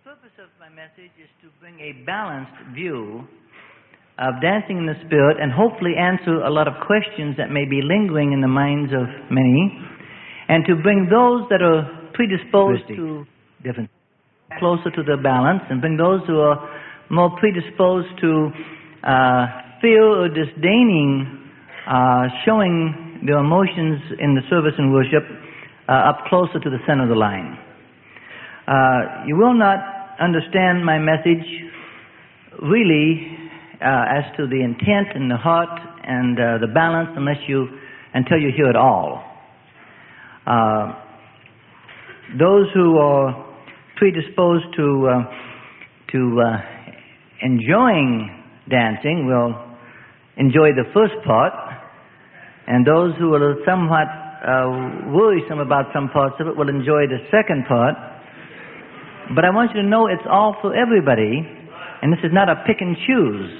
purpose of my message is to bring a balanced view of dancing in the Spirit and hopefully answer a lot of questions that may be lingering in the minds of many, and to bring those that are predisposed to different closer to the balance, and bring those who are more predisposed to fear or disdaining showing their emotions in the service and worship up closer to the center of the line. You will not understand my message really as to the intent and the heart and the balance until you hear it all. Those who are predisposed to enjoying dancing will enjoy the first part, and those who are somewhat worrisome about some parts of it will enjoy the second part. But I want you to know it's all for everybody, and this is not a pick and choose.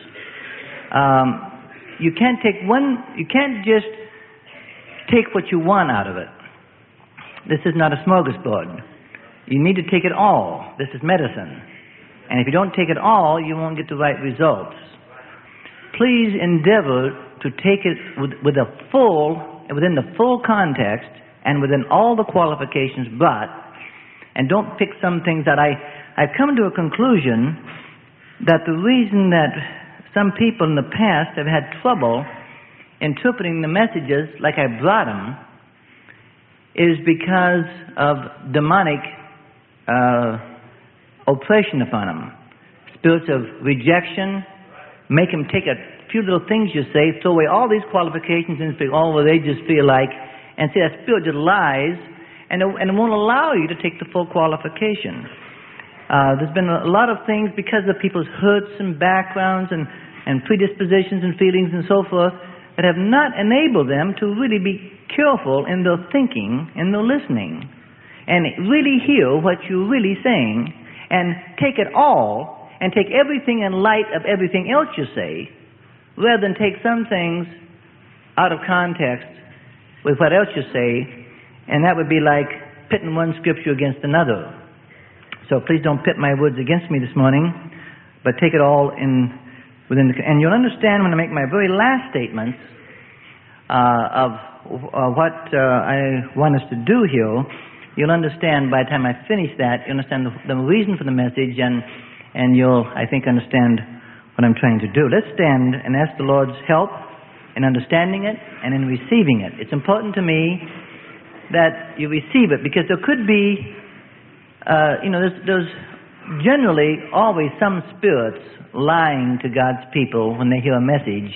You can't just take what you want out of it. This is not a smorgasbord. You need to take it all. This is medicine. And if you don't take it all, you won't get the right results. Please endeavor to take it within the full context and within all the qualifications, and don't pick some things that I've come to a conclusion that the reason that some people in the past have had trouble interpreting the messages like I brought them is because of demonic oppression upon them. Spirits of rejection make them take a few little things you say, throw away all these qualifications and say, oh, well, they just feel like, and see, that spirit just lies, and it won't allow you to take the full qualification. There's been a lot of things because of people's hurts and backgrounds and predispositions and feelings and so forth that have not enabled them to really be careful in their thinking and their listening and really hear what you're really saying and take it all and take everything in light of everything else you say, rather than take some things out of context with what else you say, and that would be like pitting one scripture against another. So please don't pit my words against me this morning, but take it all and you'll understand when I make my very last statements of what I want us to do here. You'll understand by the time I finish that, you'll understand the reason for the message, and you'll, I think, understand what I'm trying to do. Let's stand and ask the Lord's help in understanding it and in receiving it. It's important to me that you receive it, because there could be, there's generally always some spirits lying to God's people when they hear a message,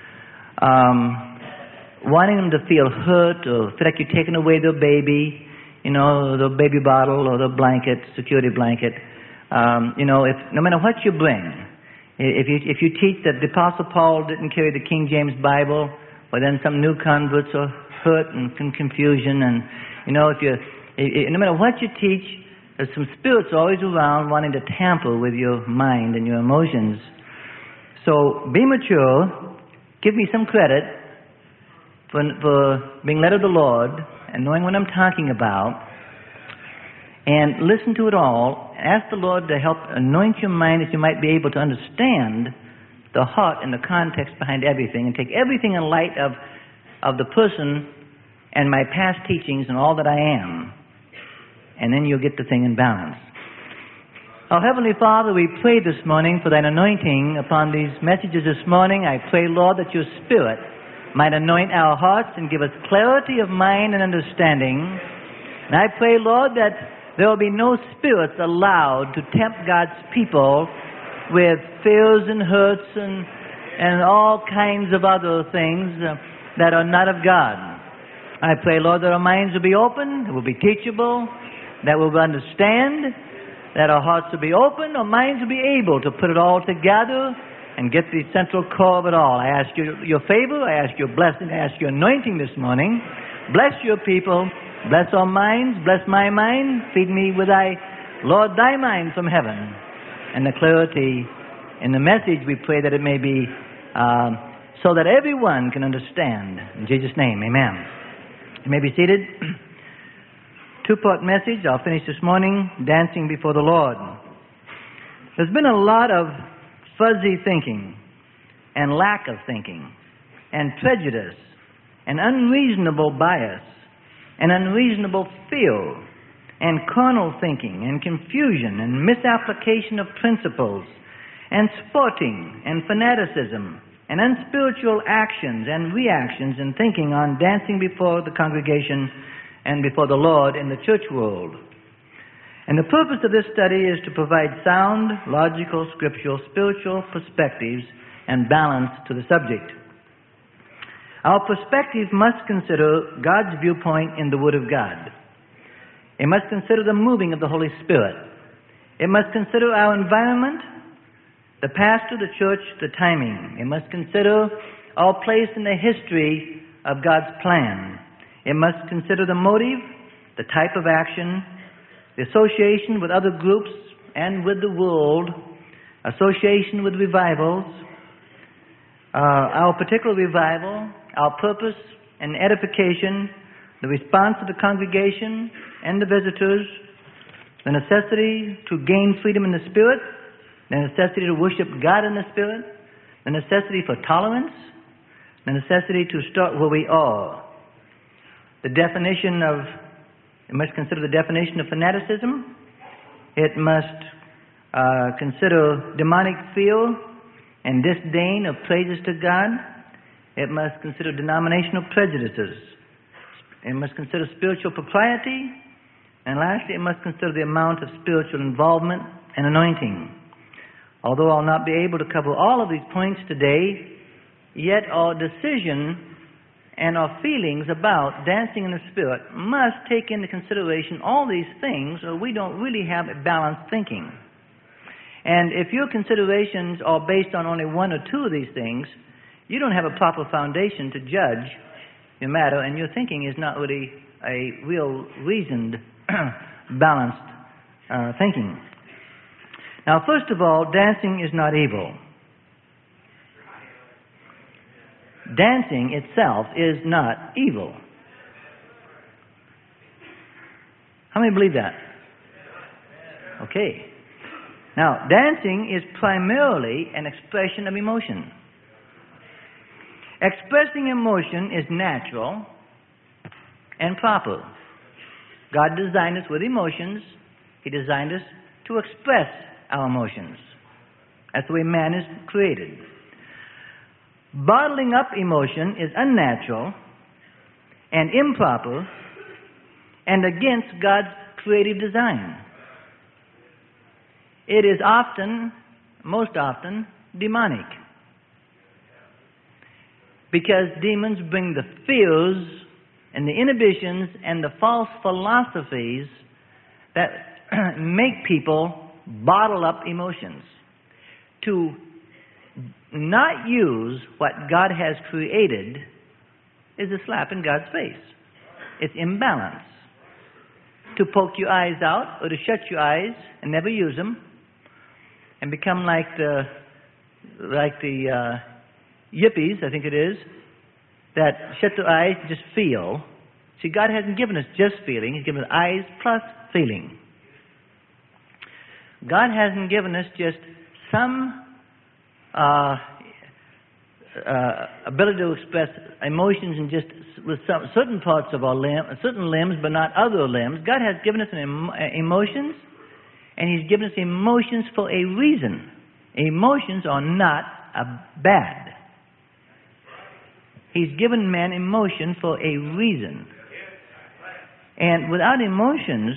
wanting them to feel hurt or feel like you're taking away their baby, the baby bottle or the blanket, security blanket. If no matter what you bring, if you teach that the Apostle Paul didn't carry the King James Bible, well, then some new converts are hurt and confusion, and no matter what you teach, there's some spirits always around wanting to tamper with your mind and your emotions. So be mature, give me some credit for being led of the Lord and knowing what I'm talking about, and listen to it all. Ask the Lord to help anoint your mind that you might be able to understand the heart and the context behind everything, and take everything in light of the person and my past teachings and all that I am. And then you'll get the thing in balance. Our Heavenly Father, we pray this morning for Thine anointing upon these messages this morning. I pray, Lord, that Your Spirit might anoint our hearts and give us clarity of mind and understanding. And I pray, Lord, that there will be no spirits allowed to tempt God's people with fears and hurts and all kinds of other things that are not of God. I pray, Lord, that our minds will be open, that we'll be teachable, that we'll understand, that our hearts will be open, our minds will be able to put it all together and get the central core of it all. I ask your favor, I ask your blessing, I ask your anointing this morning. Bless your people, bless our minds, bless my mind, feed me with Thy mind from heaven. And the clarity in the message, we pray that it may be so that everyone can understand. In Jesus' name, amen. You may be seated. Two-part message. I'll finish this morning, dancing before the Lord. There's been a lot of fuzzy thinking and lack of thinking and prejudice and unreasonable bias and unreasonable fear and carnal thinking and confusion and misapplication of principles and sporting and fanaticism and unspiritual actions and reactions and thinking on dancing before the congregation and before the Lord in the church world. And the purpose of this study is to provide sound, logical, scriptural, spiritual perspectives and balance to the subject. Our perspective must consider God's viewpoint in the Word of God. It must consider the moving of the Holy Spirit. It must consider our environment, the pastor, the church, the timing. It must consider our place in the history of God's plan. It must consider the motive, the type of action, the association with other groups and with the world, association with revivals, our particular revival, our purpose and edification, the response of the congregation and the visitors, the necessity to gain freedom in the Spirit, the necessity to worship God in the Spirit, the necessity for tolerance, the necessity to start where we are. It must consider the definition of fanaticism. It must consider demonic fear and disdain of praises to God. It must consider denominational prejudices. It must consider spiritual propriety. And lastly, it must consider the amount of spiritual involvement and anointing. Although I'll not be able to cover all of these points today, yet our decision and our feelings about dancing in the Spirit must take into consideration all these things, or we don't really have a balanced thinking. And if your considerations are based on only one or two of these things, you don't have a proper foundation to judge the matter, and your thinking is not really a real reasoned, balanced thinking. Now, first of all, dancing is not evil. Dancing itself is not evil. How many believe that? Okay. Now, dancing is primarily an expression of emotion. Expressing emotion is natural and proper. God designed us with emotions. He designed us to express our emotions. That's the way man is created. Bottling up emotion is unnatural and improper and against God's creative design. It is most often, demonic. Because demons bring the fears and the inhibitions and the false philosophies that make people bottle up emotions. To not use what God has created is a slap in God's face. It's imbalance. To poke your eyes out or to shut your eyes and never use them and become like the yippies, I think it is, that shut their eyes and just feel. See, God hasn't given us just feeling. He's given us eyes plus feeling. God hasn't given us just some ability to express emotions and just with some certain parts of our certain limbs, but not other limbs. God has given us emotions, and He's given us emotions for a reason. Emotions are not bad. He's given man emotion for a reason. And without emotions,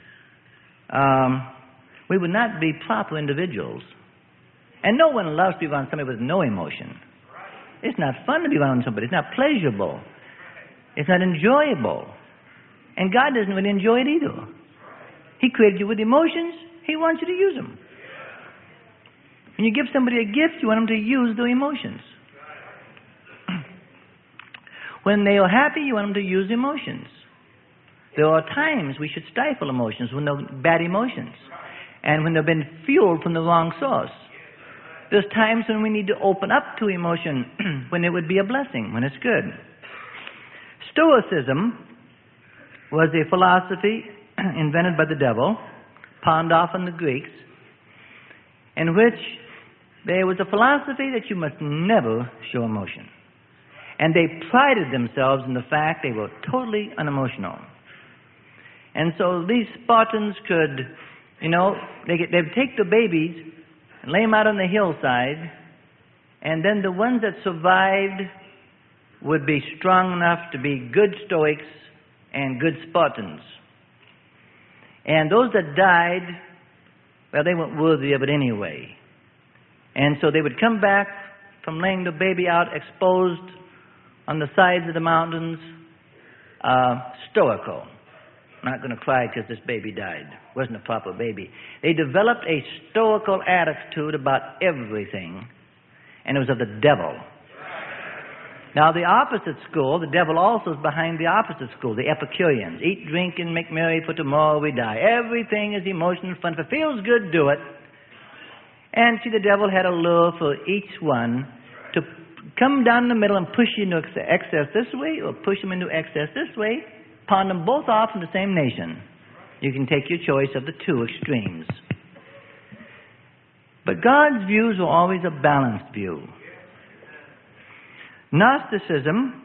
we would not be proper individuals. And no one loves to be around somebody with no emotion. It's not fun to be around somebody. It's not pleasurable. It's not enjoyable. And God doesn't really enjoy it either. He created you with emotions. He wants you to use them. When you give somebody a gift, you want them to use their emotions. When they are happy, you want them to use emotions. There are times we should stifle emotions when they're bad emotions and when they've been fueled from the wrong source. There's times when we need to open up to emotion when it would be a blessing, when it's good. Stoicism was a philosophy invented by the devil, pawned off on the Greeks. in which there was a philosophy that you must never show emotion. And they prided themselves in the fact they were totally unemotional. And so these Spartans could, they'd take the babies and lay them out on the hillside, and then the ones that survived would be strong enough to be good Stoics and good Spartans. And those that died, well, they weren't worthy of it anyway. And so they would come back from laying the baby out exposed on the sides of the mountains, stoical. I'm not going to cry because this baby died. Wasn't a proper baby. They developed a stoical attitude about everything, and it was of the devil. Now, the opposite school, the devil also is behind the opposite school, the Epicureans. Eat, drink, and make merry, for tomorrow we die. Everything is emotion and fun. If it feels good, do it. And see, the devil had a lure for each one to come down the middle and push you into excess this way, or push them into excess this way, pawn them both off in the same nation. You can take your choice of the two extremes. But God's views were always a balanced view. Gnosticism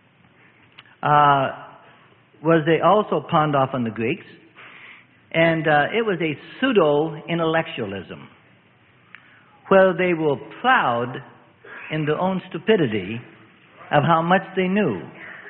was they also pawned off on the Greeks, and it was a pseudo-intellectualism, where they were proud in their own stupidity of how much they knew.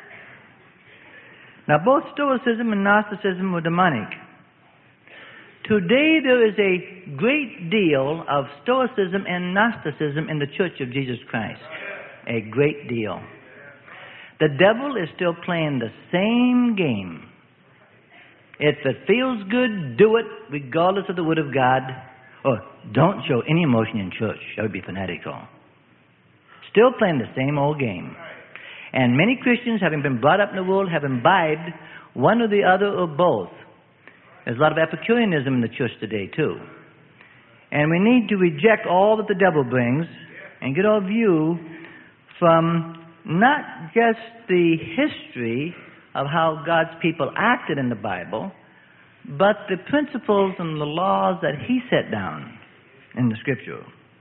Now, both Stoicism and Gnosticism were demonic. Today, there is a great deal of Stoicism and Gnosticism in the Church of Jesus Christ. A great deal. The devil is still playing the same game. If it feels good, do it, regardless of the Word of God. Or don't show any emotion in church. That would be fanatical. Still playing the same old game. And many Christians, having been brought up in the world, have imbibed one or the other or both. There's a lot of Epicureanism in the church today, too. And we need to reject all that the devil brings and get our view from not just the history of how God's people acted in the Bible, but the principles and the laws that He set down in the Scripture.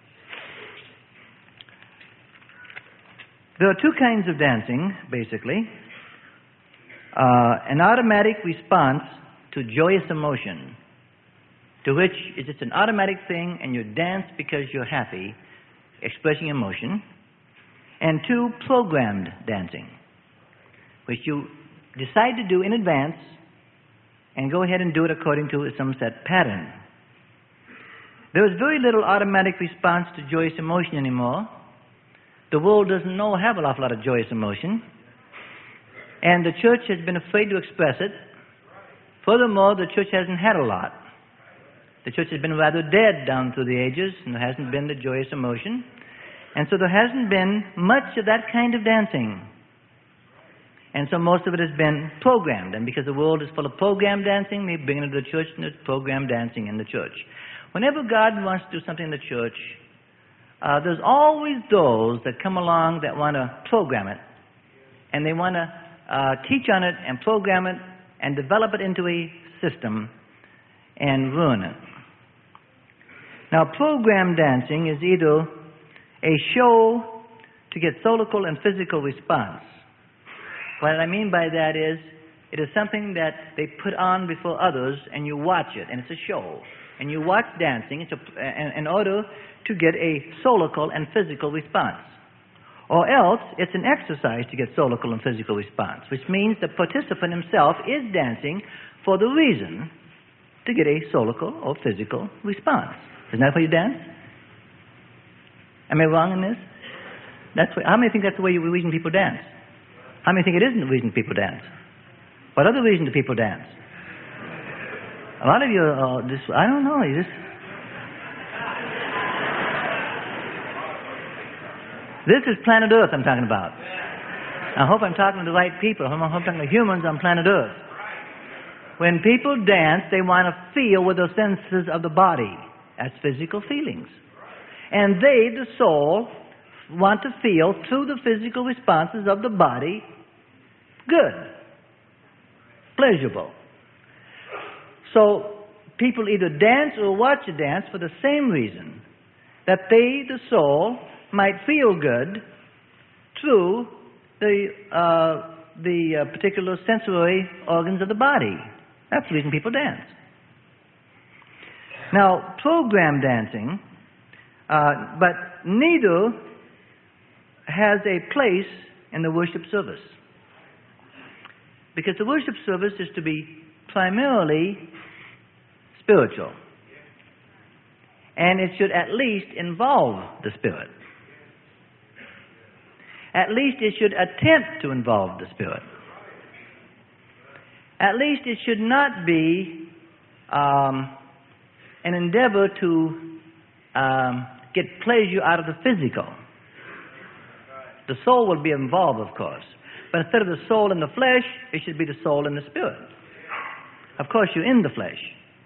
There are two kinds of dancing, basically. An automatic response to joyous emotion, to which is it's an automatic thing and you dance because you're happy, expressing emotion. And two, programmed dancing, which you decide to do in advance and go ahead and do it according to some set pattern. There is very little automatic response to joyous emotion anymore. The world doesn't have an awful lot of joyous emotion. And the church has been afraid to express it. Furthermore, the church hasn't had a lot. The church has been rather dead down through the ages, and there hasn't been the joyous emotion. And so there hasn't been much of that kind of dancing. And so most of it has been programmed. And because the world is full of programmed dancing, they bring it into the church and there's programmed dancing in the church. Whenever God wants to do something in the church, there's always those that come along that want to program it. And they want to teach on it and program it and develop it into a system and ruin it. Now, programmed dancing is either a show to get solical and physical response. What I mean by that is, it is something that they put on before others and you watch it, and it's a show. And you watch dancing in order to get a solical and physical response. Or else, it's an exercise to get solical and physical response, which means the participant himself is dancing for the reason to get a solical or physical response. Isn't that why you dance? Am I wrong in this? How many think that's the reason people dance? How many think it isn't the reason people dance? What other reason do people dance? A lot of you are just, I don't know, This is planet Earth I'm talking about. I hope I'm talking to the right people. I hope I'm talking to humans on planet Earth. When people dance, they want to feel with the senses of the body. That's physical feelings. And they, the soul, want to feel through the physical responses of the body good, pleasurable. So people either dance or watch a dance for the same reason, that they, the soul, might feel good through the particular sensory organs of the body. That's the reason people dance. Now, program dancing, but neither has a place in the worship service. Because the worship service is to be primarily spiritual. And it should at least involve the Spirit. At least it should attempt to involve the Spirit. At least it should not be an endeavor to get pleasure out of the physical. The soul will be involved, of course. But instead of the soul and the flesh, it should be the soul and the spirit. Of course, you're in the flesh.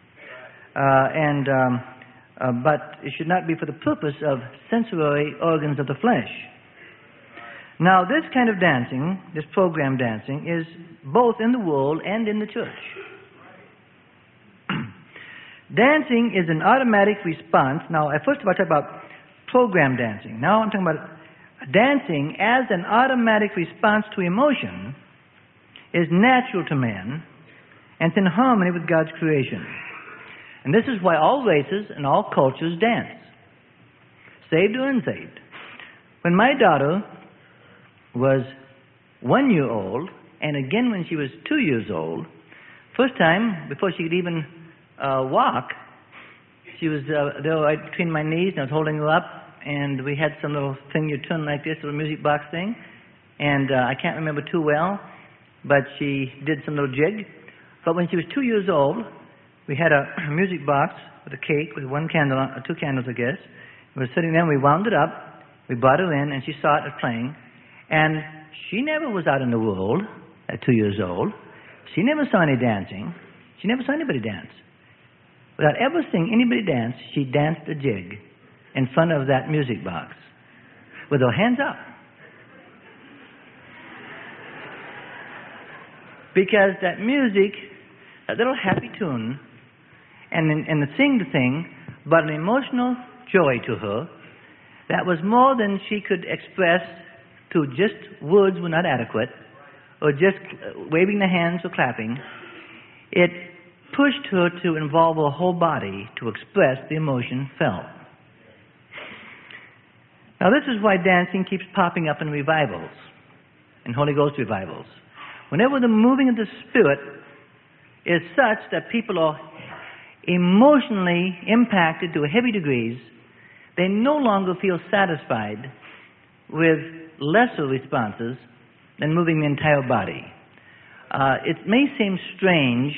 But it should not be for the purpose of sensory organs of the flesh. Now, this kind of dancing, this program dancing, is both in the world and in the church. Dancing is an automatic response. Now, I first of all talk about program dancing. Now I'm talking about dancing as an automatic response to emotion is natural to man and it's in harmony with God's creation. And this is why all races and all cultures dance, saved or unsaved. When my daughter was 1 year old, and again when she was 2 years old, first time, before she could even walk, she was there right between my knees, and I was holding her up, and we had some little thing you turn like this, little music box thing, and I can't remember too well, but she did some little jig. But when she was 2 years old, we had a music box with a cake with one candle, or two candles, I guess. We were sitting there, and we wound it up, we brought her in, and she saw it playing, and she never was out in the world at 2 years old. She never saw any dancing. She never saw anybody dance. Without ever seeing anybody dance, she danced a jig in front of that music box with her hands up. Because that music, that little happy tune, and the thing, brought an emotional joy to her that was more than she could express to just words were not adequate, or just waving the hands or clapping. It pushed her to involve her whole body to express the emotion felt. Now this is why dancing keeps popping up in revivals, in Holy Ghost revivals. Whenever the moving of the Spirit is such that people are emotionally impacted to heavy degrees, they no longer feel satisfied with lesser responses than moving the entire body. It may seem strange,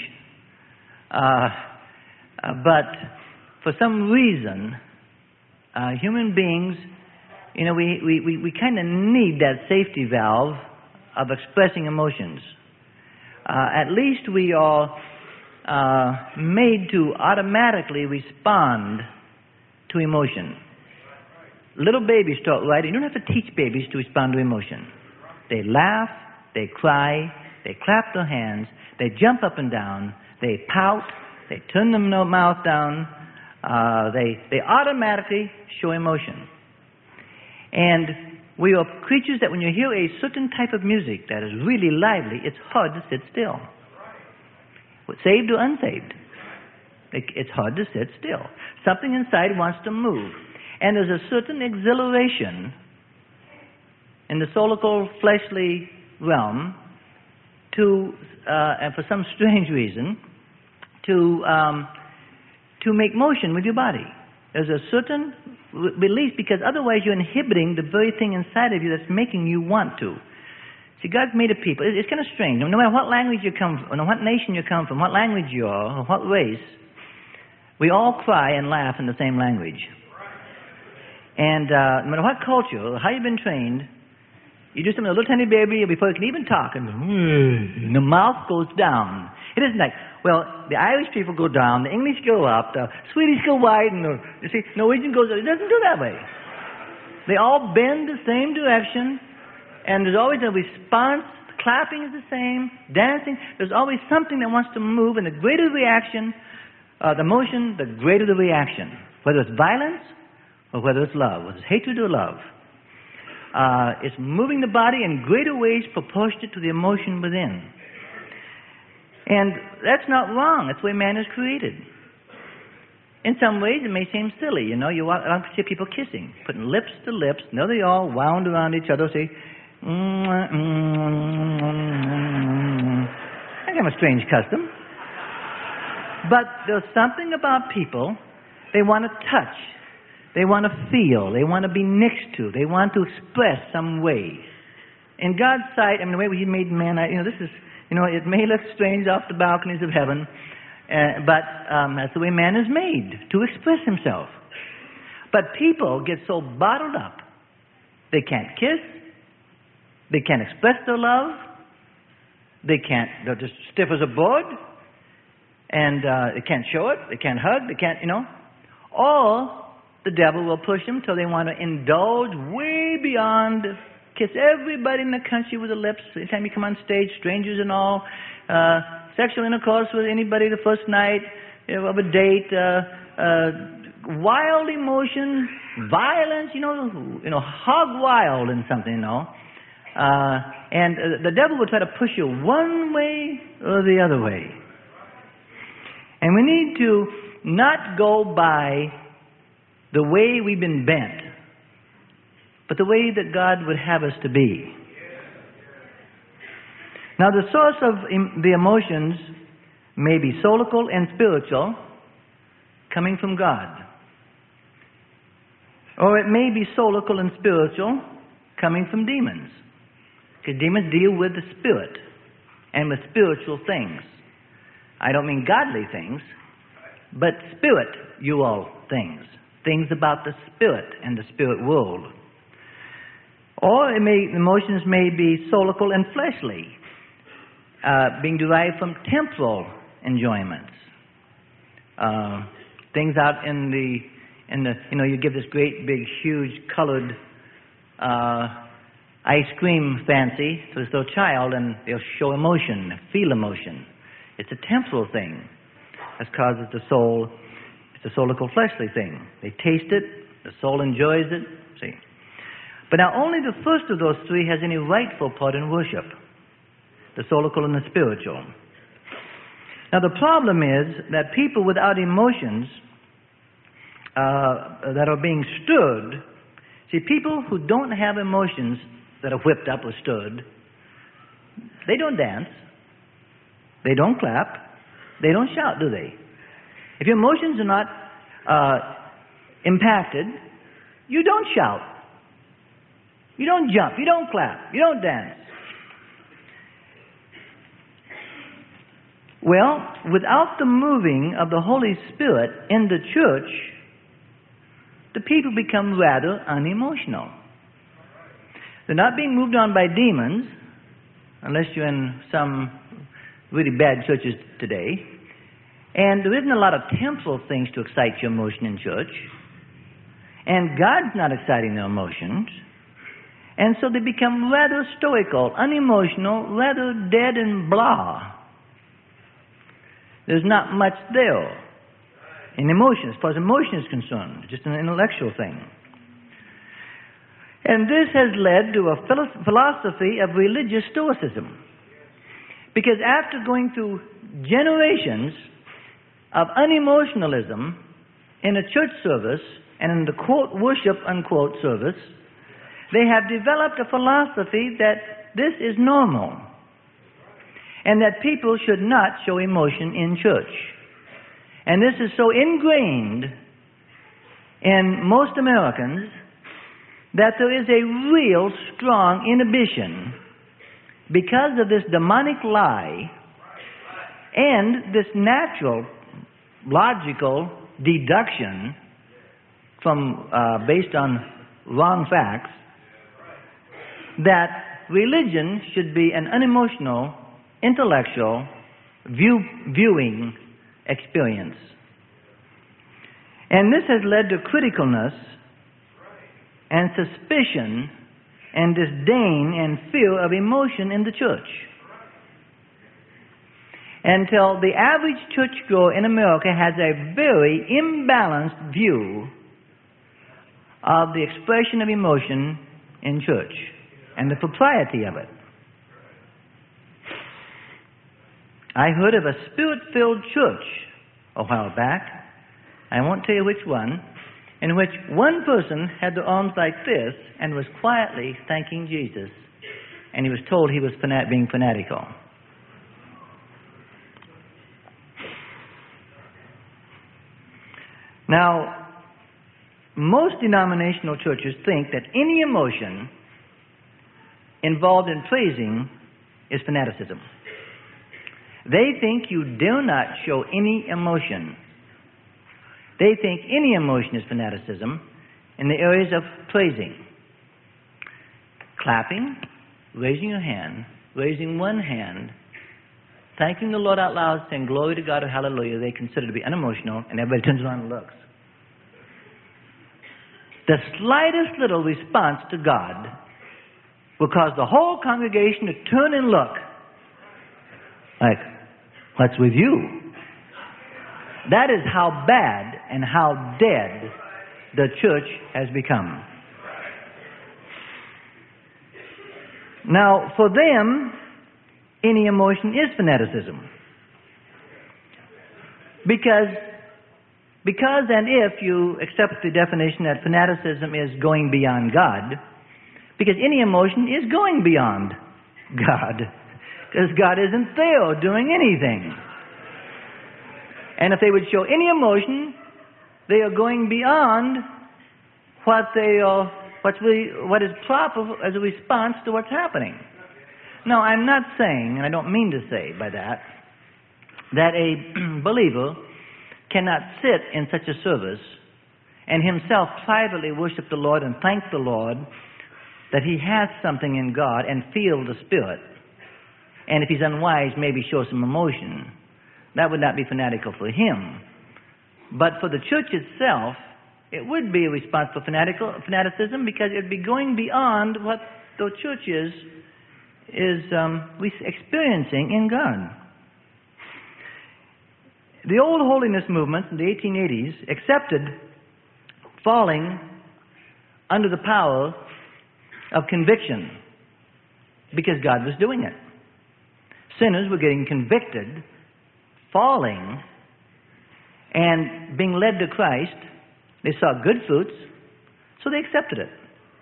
but for some reason, human beings, we kind of need that safety valve of expressing emotions. At least we are made to automatically respond to emotion. Little babies start right. You don't have to teach babies to respond to emotion. They laugh, they cry, they clap their hands, they jump up and down, they pout, they turn their mouth down, they automatically show emotion. And we are creatures that when you hear a certain type of music that is really lively, it's hard to sit still. Saved or unsaved, it's hard to sit still. Something inside wants to move. And there's a certain exhilaration in the soulical, fleshly realm and for some strange reason, to make motion with your body. There's a certain release, because otherwise you're inhibiting the very thing inside of you that's making you want to. See, God's made a people. It's kind of strange. No matter what language you come from, no matter what nation you come from, what language you are, or what race, we all cry and laugh in the same language. And no matter what culture, or how you've been trained, you do something to a little tiny baby before you can even talk, and the mouth goes down. It isn't like, well, the Irish people go down, the English go up, the Swedish go wide, and you see, Norwegian goes up. It doesn't do that way. They all bend the same direction, and there's always a response. Clapping is the same, dancing. There's always something that wants to move, and the greater the reaction, the motion, the greater the reaction. Whether it's violence, or whether it's love, whether it's hatred or love, it's moving the body in greater ways proportionate to the emotion within. And that's not wrong. That's the way man is created. In some ways, it may seem silly. You know, you walk around and see people kissing, putting lips to lips. Now they all wound around each other, say, I have a strange custom. But there's something about people, they want to touch. They want to feel. They want to be next to. They want to express some way. In God's sight, I mean, the way He made man, this is, it may look strange off the balconies of heaven, but that's the way man is made, to express himself. But people get so bottled up, they can't kiss, they can't express their love, they're just stiff as a board, and they can't show it, they can't hug, they can't, Or the devil will push them till they want to indulge way beyond, kiss everybody in the country with the lips. Anytime you come on stage, strangers and all, sexual intercourse with anybody the first night of a date, wild emotion, violence, hog wild and something, and the devil will try to push you one way or the other way. And we need to not go by the way we've been bent, but the way that God would have us to be. Now, the source of the emotions may be soulical and spiritual, coming from God. Or it may be soulical and spiritual, coming from demons. Because demons deal with the spirit and with spiritual things. I don't mean godly things, but spiritual things. Things about the spirit and the spirit world. Or emotions may be soulical and fleshly, being derived from temporal enjoyments. Things out in the you give this great, big, huge, colored ice cream fancy to this little child, and they'll show emotion, feel emotion. It's a temporal thing that causes the soul. It's a soulical, fleshly thing. They taste it, the soul enjoys it, see. But now only the first of those three has any rightful part in worship, the soulical and the spiritual. Now the problem is that people without emotions that are being stirred, see, people who don't have emotions that are whipped up or stirred, they don't dance, they don't clap, they don't shout, do they? If your emotions are not impacted, you don't shout, you don't jump, you don't clap, you don't dance. Well, without the moving of the Holy Spirit in the church, the people become rather unemotional. They're not being moved on by demons, unless you're in some really bad churches today. And there isn't a lot of temporal things to excite your emotion in church. And God's not exciting their emotions. And so they become rather stoical, unemotional, rather dead and blah. There's not much there in emotion, as far as emotion is concerned, just an intellectual thing. And this has led to a philosophy of religious stoicism. Because after going through generations of unemotionalism in a church service and in the quote worship unquote service, they have developed a philosophy that this is normal and that people should not show emotion in church. And this is so ingrained in most Americans that there is a real strong inhibition because of this demonic lie and this natural, logical deduction from based on wrong facts that religion should be an unemotional, intellectual, viewing experience. And this has led to criticalness and suspicion and disdain and fear of emotion in the church. Until the average churchgoer in America has a very imbalanced view of the expression of emotion in church and the propriety of it. I heard of a spirit-filled church a while back, I won't tell you which one, in which one person had their arms like this and was quietly thanking Jesus, and he was told he was being fanatical. Now, most denominational churches think that any emotion involved in praising is fanaticism. They think you do not show any emotion. They think any emotion is fanaticism in the areas of praising. Clapping, raising your hand, raising one hand, thanking the Lord out loud, saying glory to God or hallelujah, they consider to be unemotional, and everybody turns around and looks. The slightest little response to God will cause the whole congregation to turn and look. Like, what's with you? That is how bad and how dead the church has become. Now, for them, any emotion is fanaticism. Because and if you accept the definition that fanaticism is going beyond God, because any emotion is going beyond God. Because God isn't there doing anything. And if they would show any emotion, they are going beyond what is proper as a response to what's happening. Now, I'm not saying, and I don't mean to say by that a believer cannot sit in such a service and himself privately worship the Lord and thank the Lord that he has something in God and feel the Spirit. And if he's unwise, maybe show some emotion. That would not be fanatical for him. But for the church itself, it would be a response for fanaticism, because it would be going beyond what the church is experiencing in God. The old holiness movement in the 1880s accepted falling under the power of conviction because God was doing it. Sinners were getting convicted, falling, and being led to Christ. They saw good fruits, so they accepted it.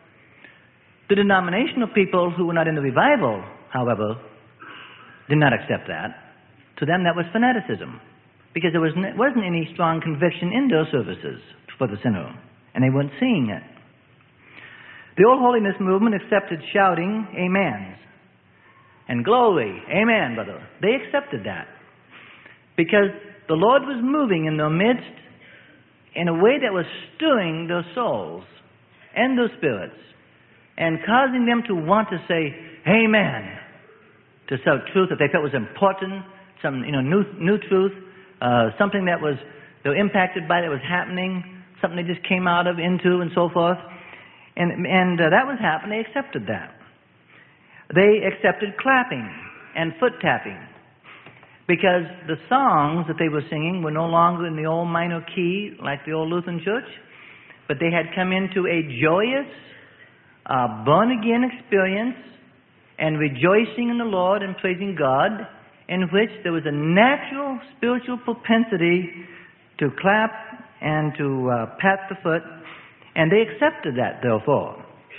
The denominational people who were not in the revival, however, did not accept that. To them, that was fanaticism, because there wasn't any strong conviction in their services for the sinner, and they weren't seeing it. The old holiness movement accepted shouting amens and glory, amen, brother. They accepted that because the Lord was moving in their midst in a way that was stirring their souls and their spirits and causing them to want to say amen to some truth that they felt was important, some new truth, something that was they were impacted by, that was happening, something they just came out of, into, and so forth. And that was happening. They accepted that. They accepted clapping and foot tapping because the songs that they were singing were no longer in the old minor key like the old Lutheran church, but they had come into a joyous, born-again experience and rejoicing in the Lord and praising God, in which there was a natural spiritual propensity to clap and to pat the foot, and they accepted that, therefore.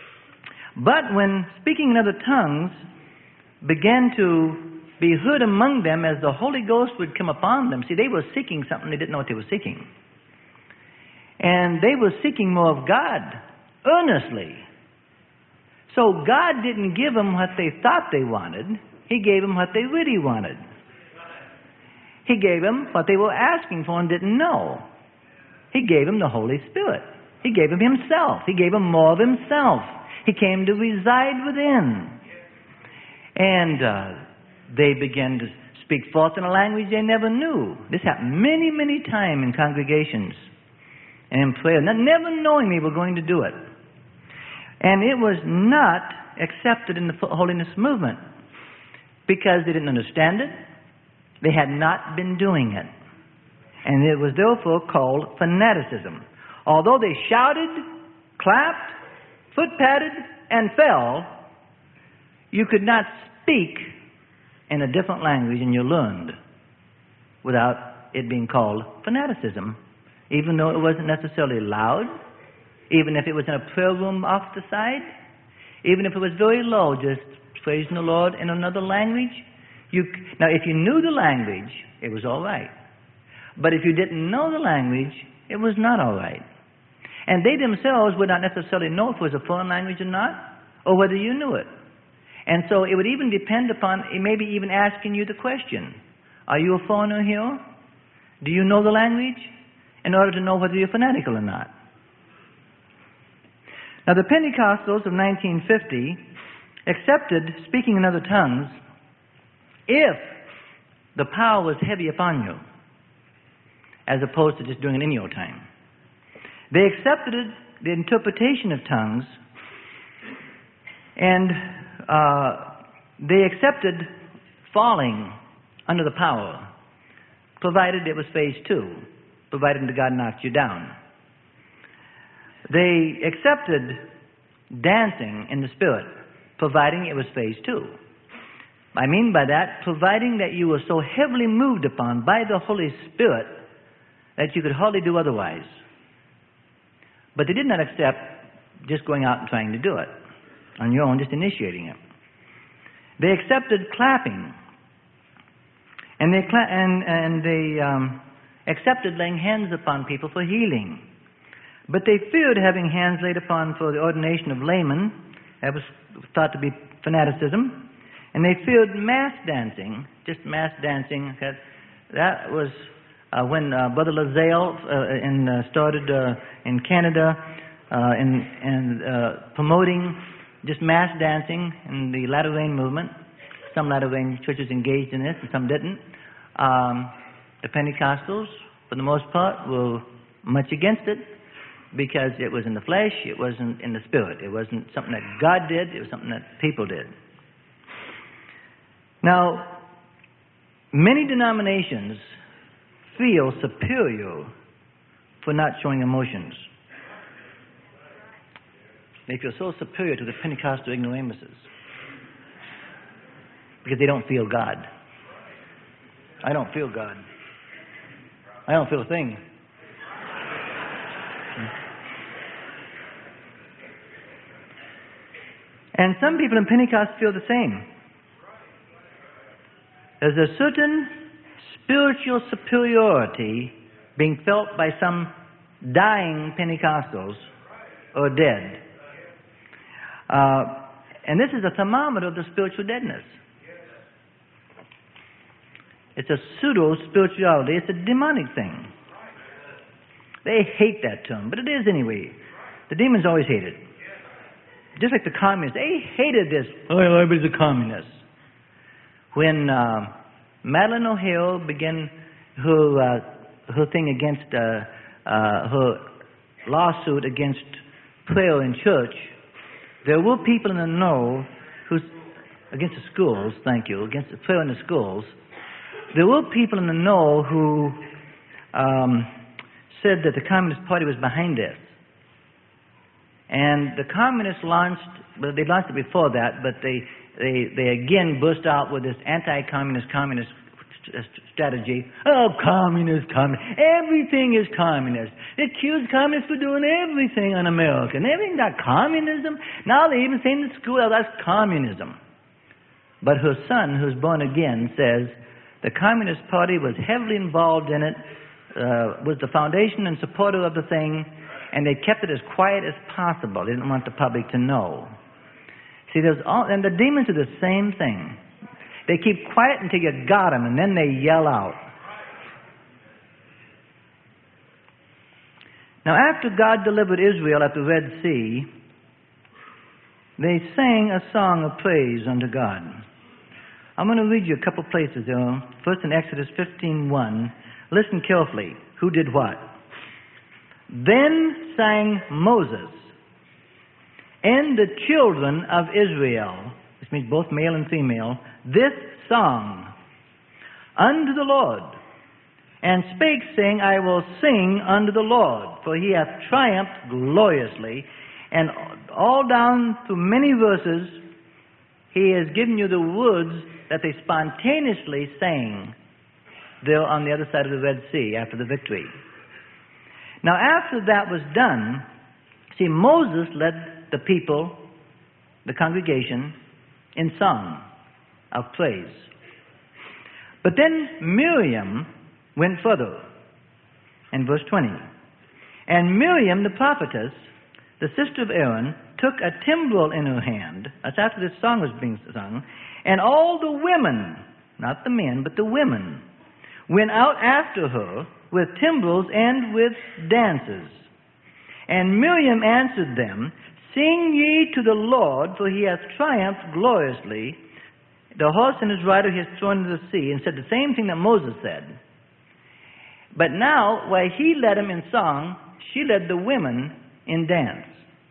But when speaking in other tongues began to be heard among them as the Holy Ghost would come upon them, see, they were seeking something they didn't know what they were seeking. And they were seeking more of God, earnestly. So God didn't give them what they thought they wanted. He gave them what they really wanted. He gave them what they were asking for and didn't know. He gave them the Holy Spirit. He gave them Himself. He gave them more of Himself. He came to reside within. And they began to speak forth in a language they never knew. This happened many, many times in congregations and in prayer, never knowing they were going to do it. And it was not accepted in the holiness movement because they didn't understand it. They had not been doing it. And it was therefore called fanaticism. Although they shouted, clapped, foot patted, and fell, you could not speak in a different language than you learned without it being called fanaticism, even though it wasn't necessarily loud, even if it was in a prayer room off the side, even if it was very low, just praising the Lord in another language. Now, if you knew the language, it was all right. But if you didn't know the language, it was not all right. And they themselves would not necessarily know if it was a foreign language or not, or whether you knew it. And so it would even depend upon maybe even asking you the question, are you a foreigner here? Do you know the language? In order to know whether you're fanatical or not. Now, the Pentecostals of 1950 accepted speaking in other tongues if the power was heavy upon you, as opposed to just doing it in your time. They accepted the interpretation of tongues, and they accepted falling under the power, provided it was phase 2, provided that God knocked you down. They accepted dancing in the Spirit, providing it was phase 2. I mean by that, providing that you were so heavily moved upon by the Holy Spirit that you could hardly do otherwise. But they did not accept just going out and trying to do it on your own, just initiating it. They accepted clapping, and they accepted laying hands upon people for healing. But they feared having hands laid upon for the ordination of laymen. That was thought to be fanaticism. And they feared mass dancing, just mass dancing. That was when Brother Lazalle started in Canada in promoting just mass dancing in the Latter Rain movement. Some Latter Rain churches engaged in this and some didn't. The Pentecostals, for the most part, were much against it because it was in the flesh, it wasn't in the Spirit. It wasn't something that God did, it was something that people did. Now, many denominations feel superior for not showing emotions. They feel so superior to the Pentecostal ignoramuses because they don't feel God. I don't feel God. I don't feel a thing. And some people in Pentecost feel the same. There's a certain spiritual superiority being felt by some dying Pentecostals or dead. And this is a thermometer of the spiritual deadness. It's a pseudo-spirituality. It's a demonic thing. They hate that term, but it is anyway. The demons always hate it. Just like the communists. They hated this. Oh, everybody's a communist. When Madeleine O'Hare began her thing against her lawsuit against prayer in church, there were people in the know against the schools, against the prayer in the schools. There were people in the know who said that the Communist Party was behind this. And the communists they launched it before that, but they again burst out with this anti-communist strategy. Oh, communist. Everything is communist. They accuse communists for doing everything un-American. Everything's not communism. Now they even say in the school, oh, that's communism. But her son, who's born again, says the Communist Party was heavily involved in it, was the foundation and supporter of the thing, and they kept it as quiet as possible. They didn't want the public to know. See, and the demons do the same thing. They keep quiet until you got them, and then they yell out. Now, after God delivered Israel at the Red Sea, they sang a song of praise unto God. I'm going to read you a couple places there. First in Exodus 15:1. Listen carefully. Who did what? Then sang Moses and the children of Israel, this means both male and female, this song unto the Lord, and spake, saying, I will sing unto the Lord, for he hath triumphed gloriously, And all down through many verses, he has given you the words that they spontaneously sang there on the other side of the Red Sea after the victory. Now, after that was done, see, Moses led the people, the congregation, in song of praise. But then Miriam went further in verse 20. And Miriam, the prophetess, the sister of Aaron, took a timbrel in her hand. That's after this song was being sung. And all the women, not the men, but the women, went out after her with timbrels and with dances. And Miriam answered them, Sing ye to the Lord, for he hath triumphed gloriously. The horse and his rider he hath thrown into the sea, and said the same thing that Moses said. But now, while he led them in song, she led the women in dance.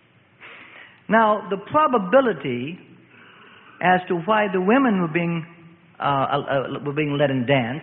Now, the probability as to why the women were being led in dance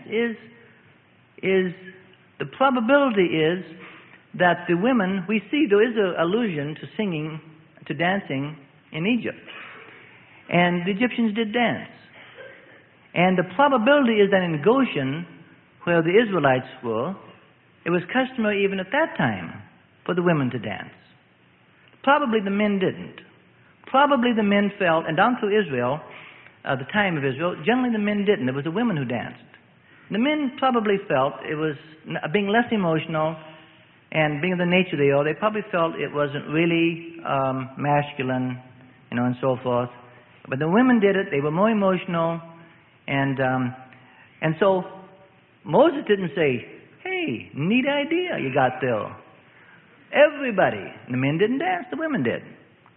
is the probability is that the women, we see there is an allusion to singing, to dancing in Egypt. And the Egyptians did dance. And the probability is that in Goshen, where the Israelites were, it was customary even at that time for the women to dance. Probably the men didn't. Probably the men felt, and down through Israel, the time of Israel, generally the men didn't. It was the women who danced. The men probably felt it was being less emotional and being of the nature they are, they probably felt it wasn't really masculine, and so forth. But the women did it. They were more emotional. And so Moses didn't say, hey, neat idea you got there. Everybody. And the men didn't dance. The women did.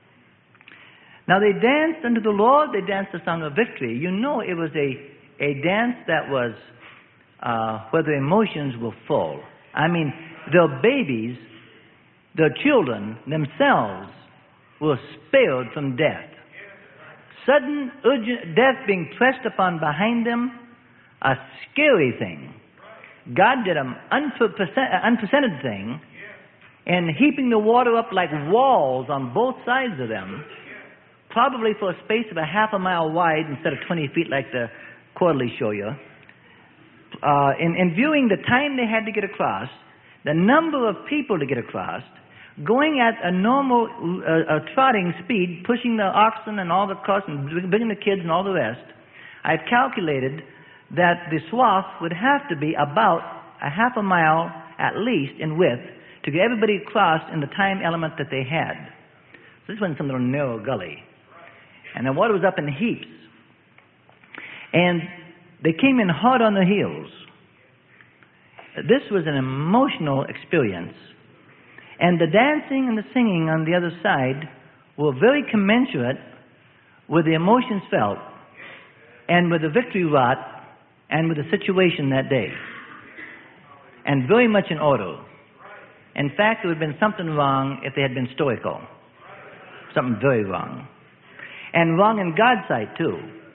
Now they danced unto the Lord. They danced the song of victory. You know it was a dance that was where the emotions were full. I mean, their babies, their children themselves were spared from death. Sudden, urgent death being pressed upon behind them, a scary thing. God did an unprecedented thing, and heaping the water up like walls on both sides of them, probably for a space of a half a mile wide instead of 20 feet like the quarterly show you. In viewing the time they had to get across, the number of people to get across, going at a normal trotting speed, pushing the oxen and all the carts and bringing the kids and all the rest, I've calculated that the swath would have to be about a half a mile at least in width to get everybody across in the time element that they had. So this wasn't some little narrow gully. And the water was up in heaps. And they came in hard on their heels. This was an emotional experience. And the dancing and the singing on the other side were very commensurate with the emotions felt and with the victory wrought and with the situation that day. And very much in order. In fact, there would have been something wrong if they had been stoical. Something very wrong. And wrong in God's sight, too.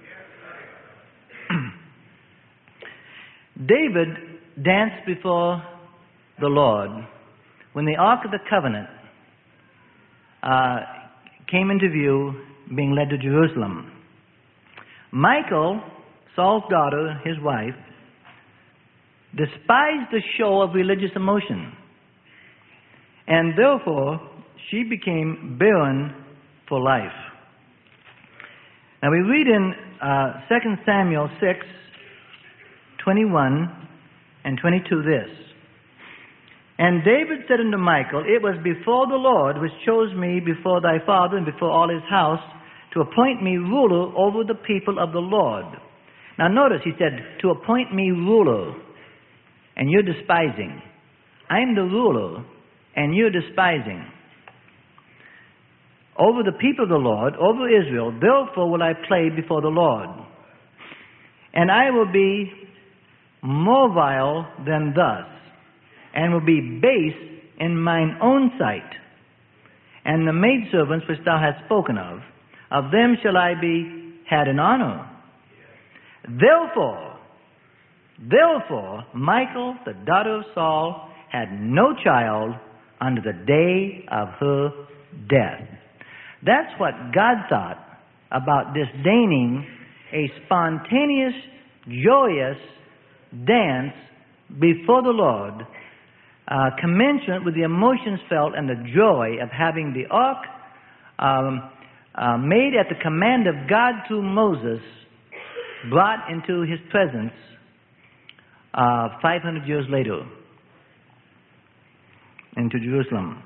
David danced before the Lord when the Ark of the Covenant came into view, being led to Jerusalem. Michal, Saul's daughter, his wife, despised the show of religious emotion, and therefore she became barren for life. Now we read in 2 Samuel 6:21 and 22 this. And David said unto Michal, It was before the Lord which chose me before thy father and before all his house to appoint me ruler over the people of the Lord. Now notice, he said, to appoint me ruler, and you're despising. I'm the ruler, and you're despising. Over the people of the Lord, over Israel, therefore will I play before the Lord. And I will be more vile than thus, and will be base in mine own sight. And the maidservants which thou hast spoken of them shall I be had in honor. Therefore, Michal, the daughter of Saul, had no child unto the day of her death. That's what God thought about disdaining a spontaneous, joyous dance before the Lord, commensurate with the emotions felt and the joy of having the ark made at the command of God through Moses, brought into his presence 500 years later into Jerusalem.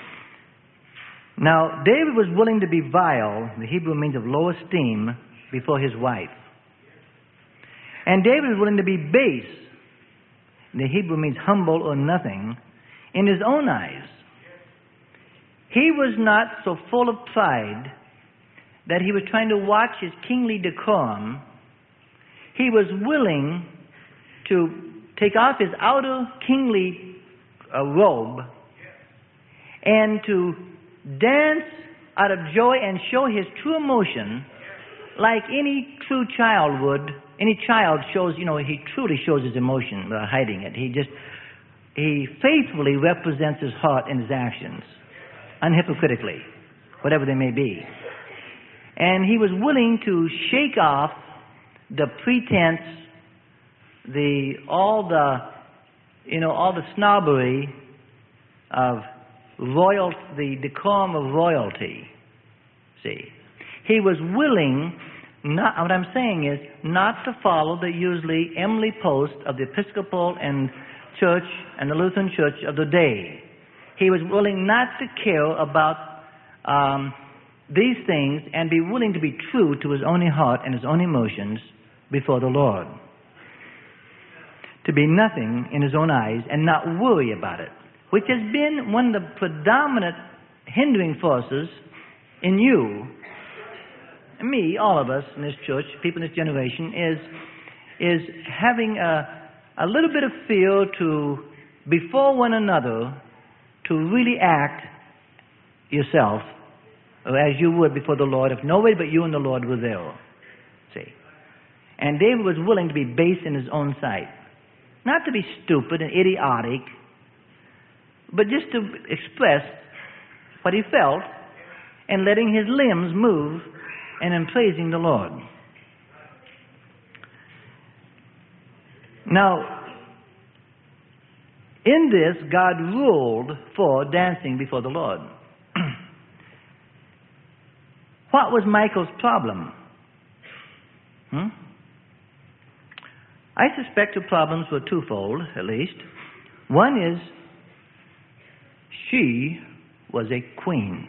Now, David was willing to be vile, the Hebrew means of low esteem, before his wife. And David was willing to be base, the Hebrew means humble or nothing, in his own eyes. He was not so full of pride that he was trying to watch his kingly decorum. He was willing to take off his outer kingly robe and to dance out of joy and show his true emotion like any true child would. Any child shows, he truly shows his emotion without hiding it. He faithfully represents his heart in his actions, unhypocritically, whatever they may be. And he was willing to shake off the pretense, all the snobbery of the decorum of royalty. See, he was willing. What I'm saying is not to follow the usually Emily Post of the Episcopal and Church and the Lutheran Church of the day. He was willing not to care about these things and be willing to be true to his own heart and his own emotions before the Lord. To be nothing in his own eyes and not worry about it, which has been one of the predominant hindering forces in you, me, all of us in this church, people in this generation, is having a little bit of fear to, before one another, to really act yourself as you would before the Lord if nobody but you and the Lord were there. See? And David was willing to be base in his own sight. Not to be stupid and idiotic, but just to express what he felt and letting his limbs move and in praising the Lord. Now, in this, God ruled for dancing before the Lord. What was Michal's problem? I suspect her problems were twofold, at least. One is she was a queen.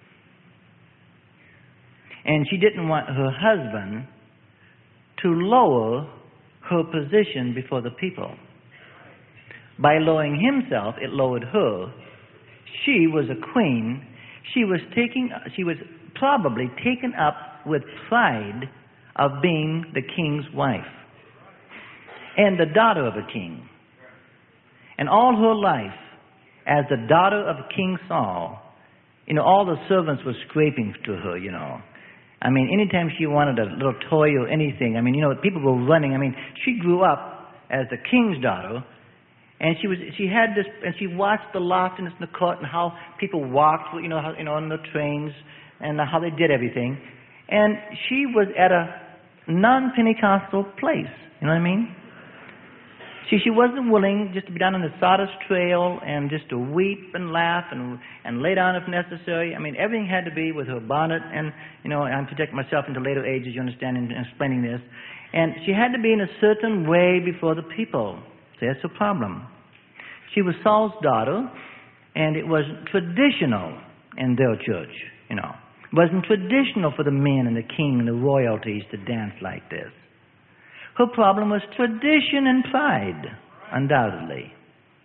And she didn't want her husband to lower her position before the people. By lowering himself, it lowered her. She was a queen. She was probably taken up with pride of being the king's wife and the daughter of a king. And all her life, as the daughter of King Saul, all the servants were scraping to her, I mean, anytime she wanted a little toy or anything, people were running. She grew up as the king's daughter, and she had this, and she watched the loftiness in the court and how people walked, on the trains and how they did everything. And she was at a non-Pentecostal place, you know what I mean? She wasn't willing just to be down on the sawdust trail and just to weep and laugh and lay down if necessary. Everything had to be with her bonnet and, I'm projecting myself into later ages, you understand, in explaining this. And she had to be in a certain way before the people. So that's her problem. She was Saul's daughter, and it wasn't traditional in their church, It wasn't traditional for the men and the king and the royalties to dance like this. Her problem was tradition and pride, undoubtedly.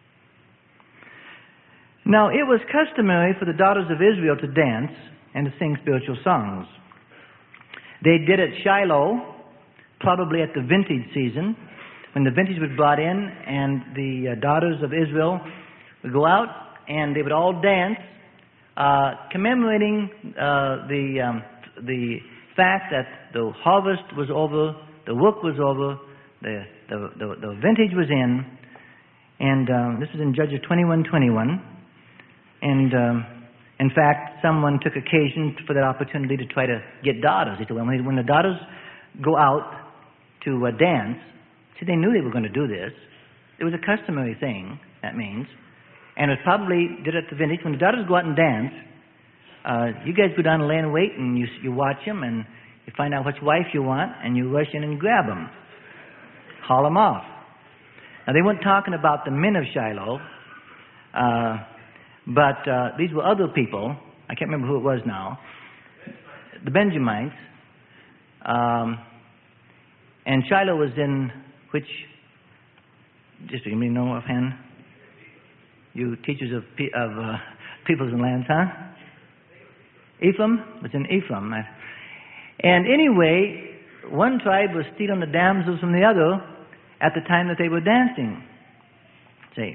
Now, it was customary for the daughters of Israel to dance and to sing spiritual songs. They did at Shiloh, probably at the vintage season, when the vintage was brought in, and the daughters of Israel would go out and they would all dance, commemorating the fact that the harvest was over, the work was over, the vintage was in, and this is in Judges 21:21, and In fact, someone took occasion for that opportunity to try to get daughters. He said, well, when the daughters go out to dance, see, they knew they were going to do this. It was a customary thing, that means. And it probably did it at the vintage. When the daughters go out and dance, you guys go down and lay in wait, and you watch them, and you find out which wife you want, and you rush in and grab them. Haul them off. Now, they weren't talking about the men of Shiloh, but these were other people. I can't remember who it was now. The Benjamites. And Shiloh was in which district? You know offhand? You teachers of peoples and lands, huh? Ephraim? It was in Ephraim. And anyway, one tribe was stealing the damsels from the other at the time that they were dancing. See.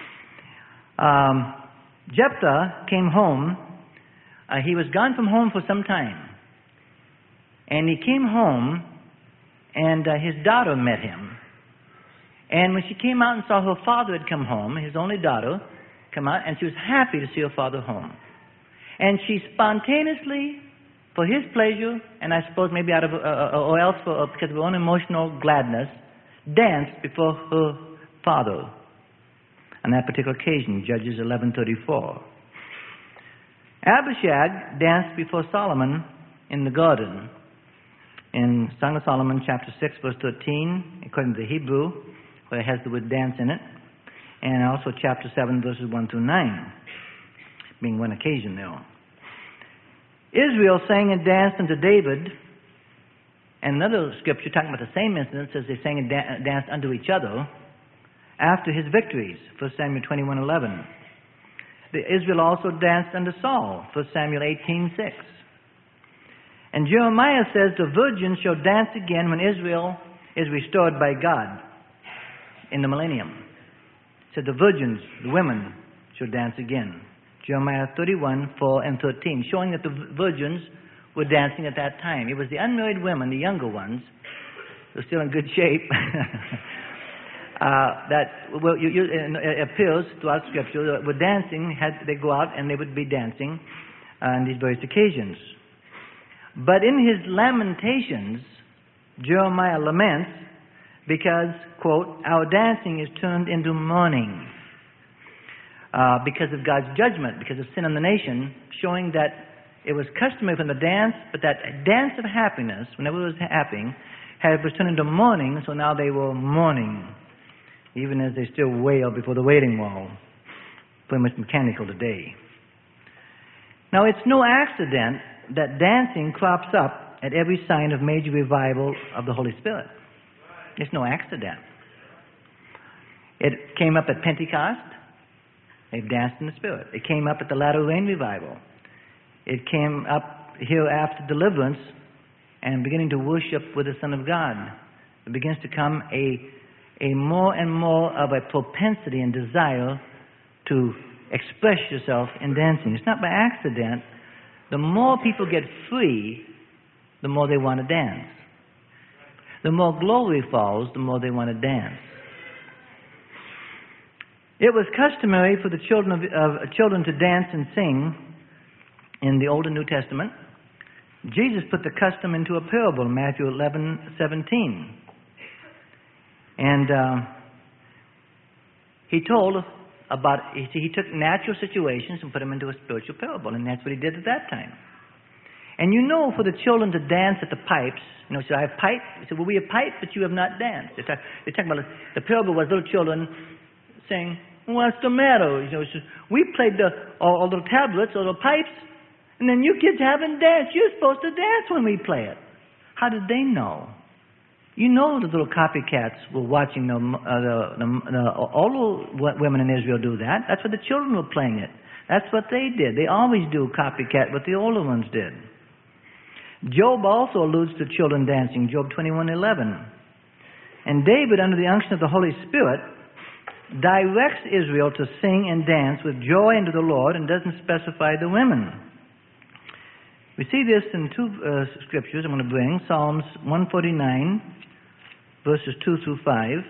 Jephthah came home. He was gone from home for some time. And he came home, and his daughter met him. And when she came out and saw her father had come home, his only daughter, come out, and she was happy to see her father home. And she spontaneously, for his pleasure, and I suppose maybe out of, or else because of her own emotional gladness, danced before her father. On that particular occasion, Judges 11:34. Abishag danced before Solomon in the garden. In Song of Solomon, chapter 6, verse 13, according to the Hebrew, where it has the word dance in it, and also chapter 7, verses 1 through 9, being one occasion there. Israel sang and danced unto David, and another scripture talking about the same incident says they sang and danced unto each other after his victories, 1 Samuel 21:11. Israel also danced unto Saul, 1 Samuel 18:6. And Jeremiah says the virgins shall dance again when Israel is restored by God in the millennium. So the virgins, the women, shall dance again. Jeremiah 31:4 and 13, showing that the virgins were dancing at that time. It was the unmarried women, the younger ones, who were still in good shape, it appears throughout Scripture, were dancing, they go out and they would be dancing on these various occasions. But in his Lamentations, Jeremiah laments because, quote, our dancing is turned into mourning because of God's judgment, because of sin in the nation, showing that it was customary for them to dance, but that dance of happiness, whenever it was happening, was turned into mourning, so now they were mourning, even as they still wail before the wailing wall. Pretty much mechanical today. Now, it's no accident that dancing crops up at every sign of major revival of the Holy Spirit. It's no accident. It came up at Pentecost. They danced in the Spirit. It came up at the Latter Rain Revival. It came up here after deliverance and beginning to worship with the Son of God. It begins to come a more and more of a propensity and desire to express yourself in dancing. It's not by accident. The more people get free, the more they want to dance. The more glory falls, the more they want to dance. It was customary for the children to dance and sing in the Old and New Testament. Jesus put the custom into a parable in Matthew 11:17. And he told about, he took natural situations and put them into a spiritual parable, and that's what he did at that time. And you know, for the children to dance at the pipes, you know, should I have pipe? He said, well, we have pipe, but you have not danced. They talk about the parable was little children saying, what's the matter? You know, we played all the tablets or the pipes, and then you kids haven't danced. You're supposed to dance when we play it. How did they know? You know, the little copycats were watching all the women in Israel do that. That's what the children were playing it. That's what they did. They always do copycat what the older ones did. Job also alludes to children dancing, Job 21:11. And David, under the unction of the Holy Spirit, directs Israel to sing and dance with joy unto the Lord and doesn't specify the women. We see this in two scriptures I'm going to bring. Psalms 149, verses 2 through 5.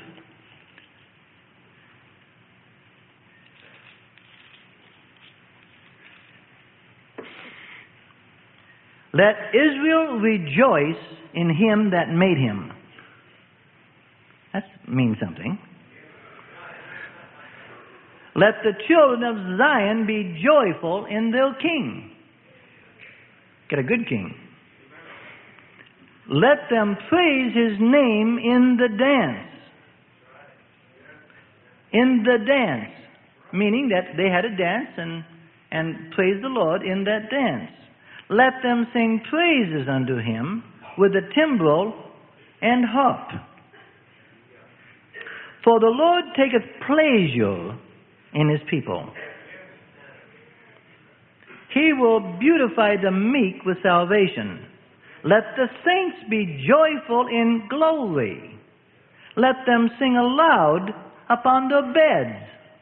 Let Israel rejoice in him that made him. That means something. Let the children of Zion be joyful in their king. Get a good king. Let them praise his name in the dance. In the dance. Meaning that they had a dance and praised the Lord in that dance. Let them sing praises unto him with the timbrel and harp. For the Lord taketh pleasure in his people. He will beautify the meek with salvation. Let the saints be joyful in glory. Let them sing aloud upon their beds.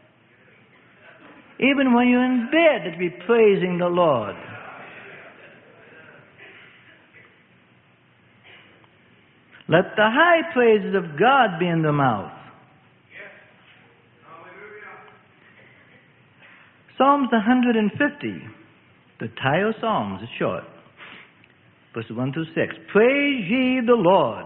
Even when you're in bed, to be praising the Lord. Let the high praises of God be in their mouth. Psalms 150, the entire Psalms is short. Verses 1 through 6. Praise ye the Lord.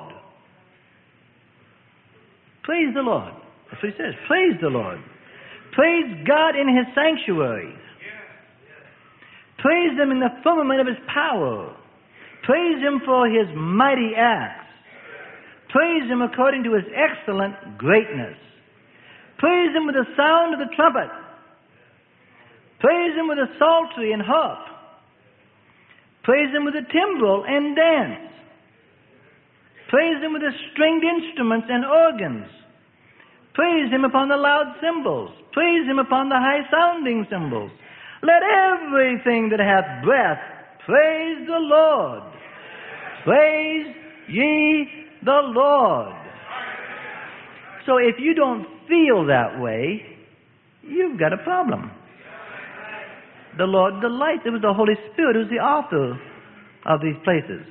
Praise the Lord. That's what he says. Praise the Lord. Praise God in his sanctuary. Praise him in the firmament of his power. Praise him for his mighty acts. Praise him according to his excellent greatness. Praise him with the sound of the trumpet. Praise him with the psaltery and harp. Praise him with the timbrel and dance. Praise him with the stringed instruments and organs. Praise him upon the loud cymbals. Praise him upon the high-sounding cymbals. Let everything that hath breath praise the Lord. Praise ye the Lord. So if you don't feel that way, you've got a problem. The Lord delights. It was the Holy Spirit who's the author of these places.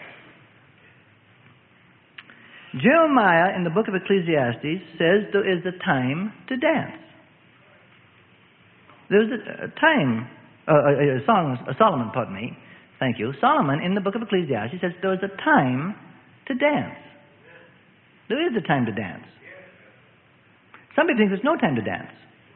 Jeremiah in the book of Ecclesiastes says there is a time to dance. There's a time, Solomon, pardon me, thank you. Solomon in the book of Ecclesiastes says there is a time to dance. There is a time to dance. Some people think there's no time to dance.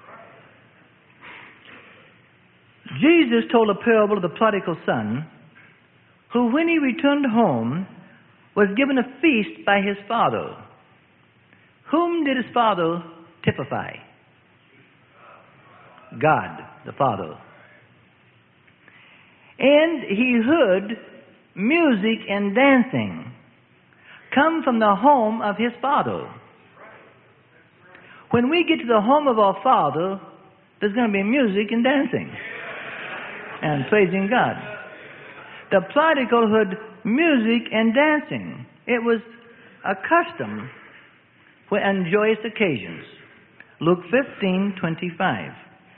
Jesus told a parable of the prodigal son, who when he returned home was given a feast by his father. Whom did his father typify? God, the Father. And he heard music and dancing come from the home of his father. When we get to the home of our Father, there's going to be music and dancing and praising God. The prodigal heard music and dancing. It was a custom on joyous occasions. Luke 15:25.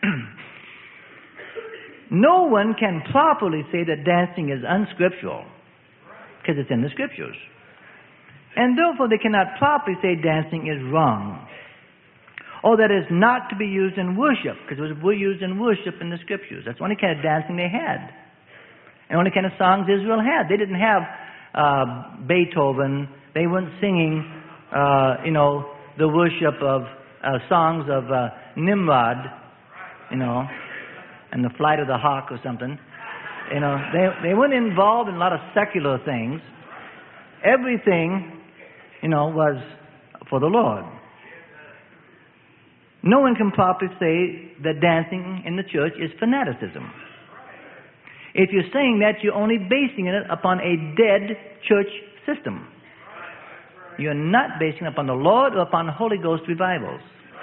No one can properly say that dancing is unscriptural because it's in the Scriptures. And therefore they cannot properly say dancing is wrong or that it's not to be used in worship because it was used in worship in the Scriptures. That's the only kind of dancing they had. And the only kind of songs Israel had. They didn't have Beethoven. They weren't singing, the worship of songs of Nimrod, and the flight of the hawk or something. They weren't involved in a lot of secular things. Everything, was for the Lord. No one can properly say that dancing in the church is fanaticism. If you're saying that, you're only basing it upon a dead church system. You're not basing it upon the Lord or upon Holy Ghost revivals.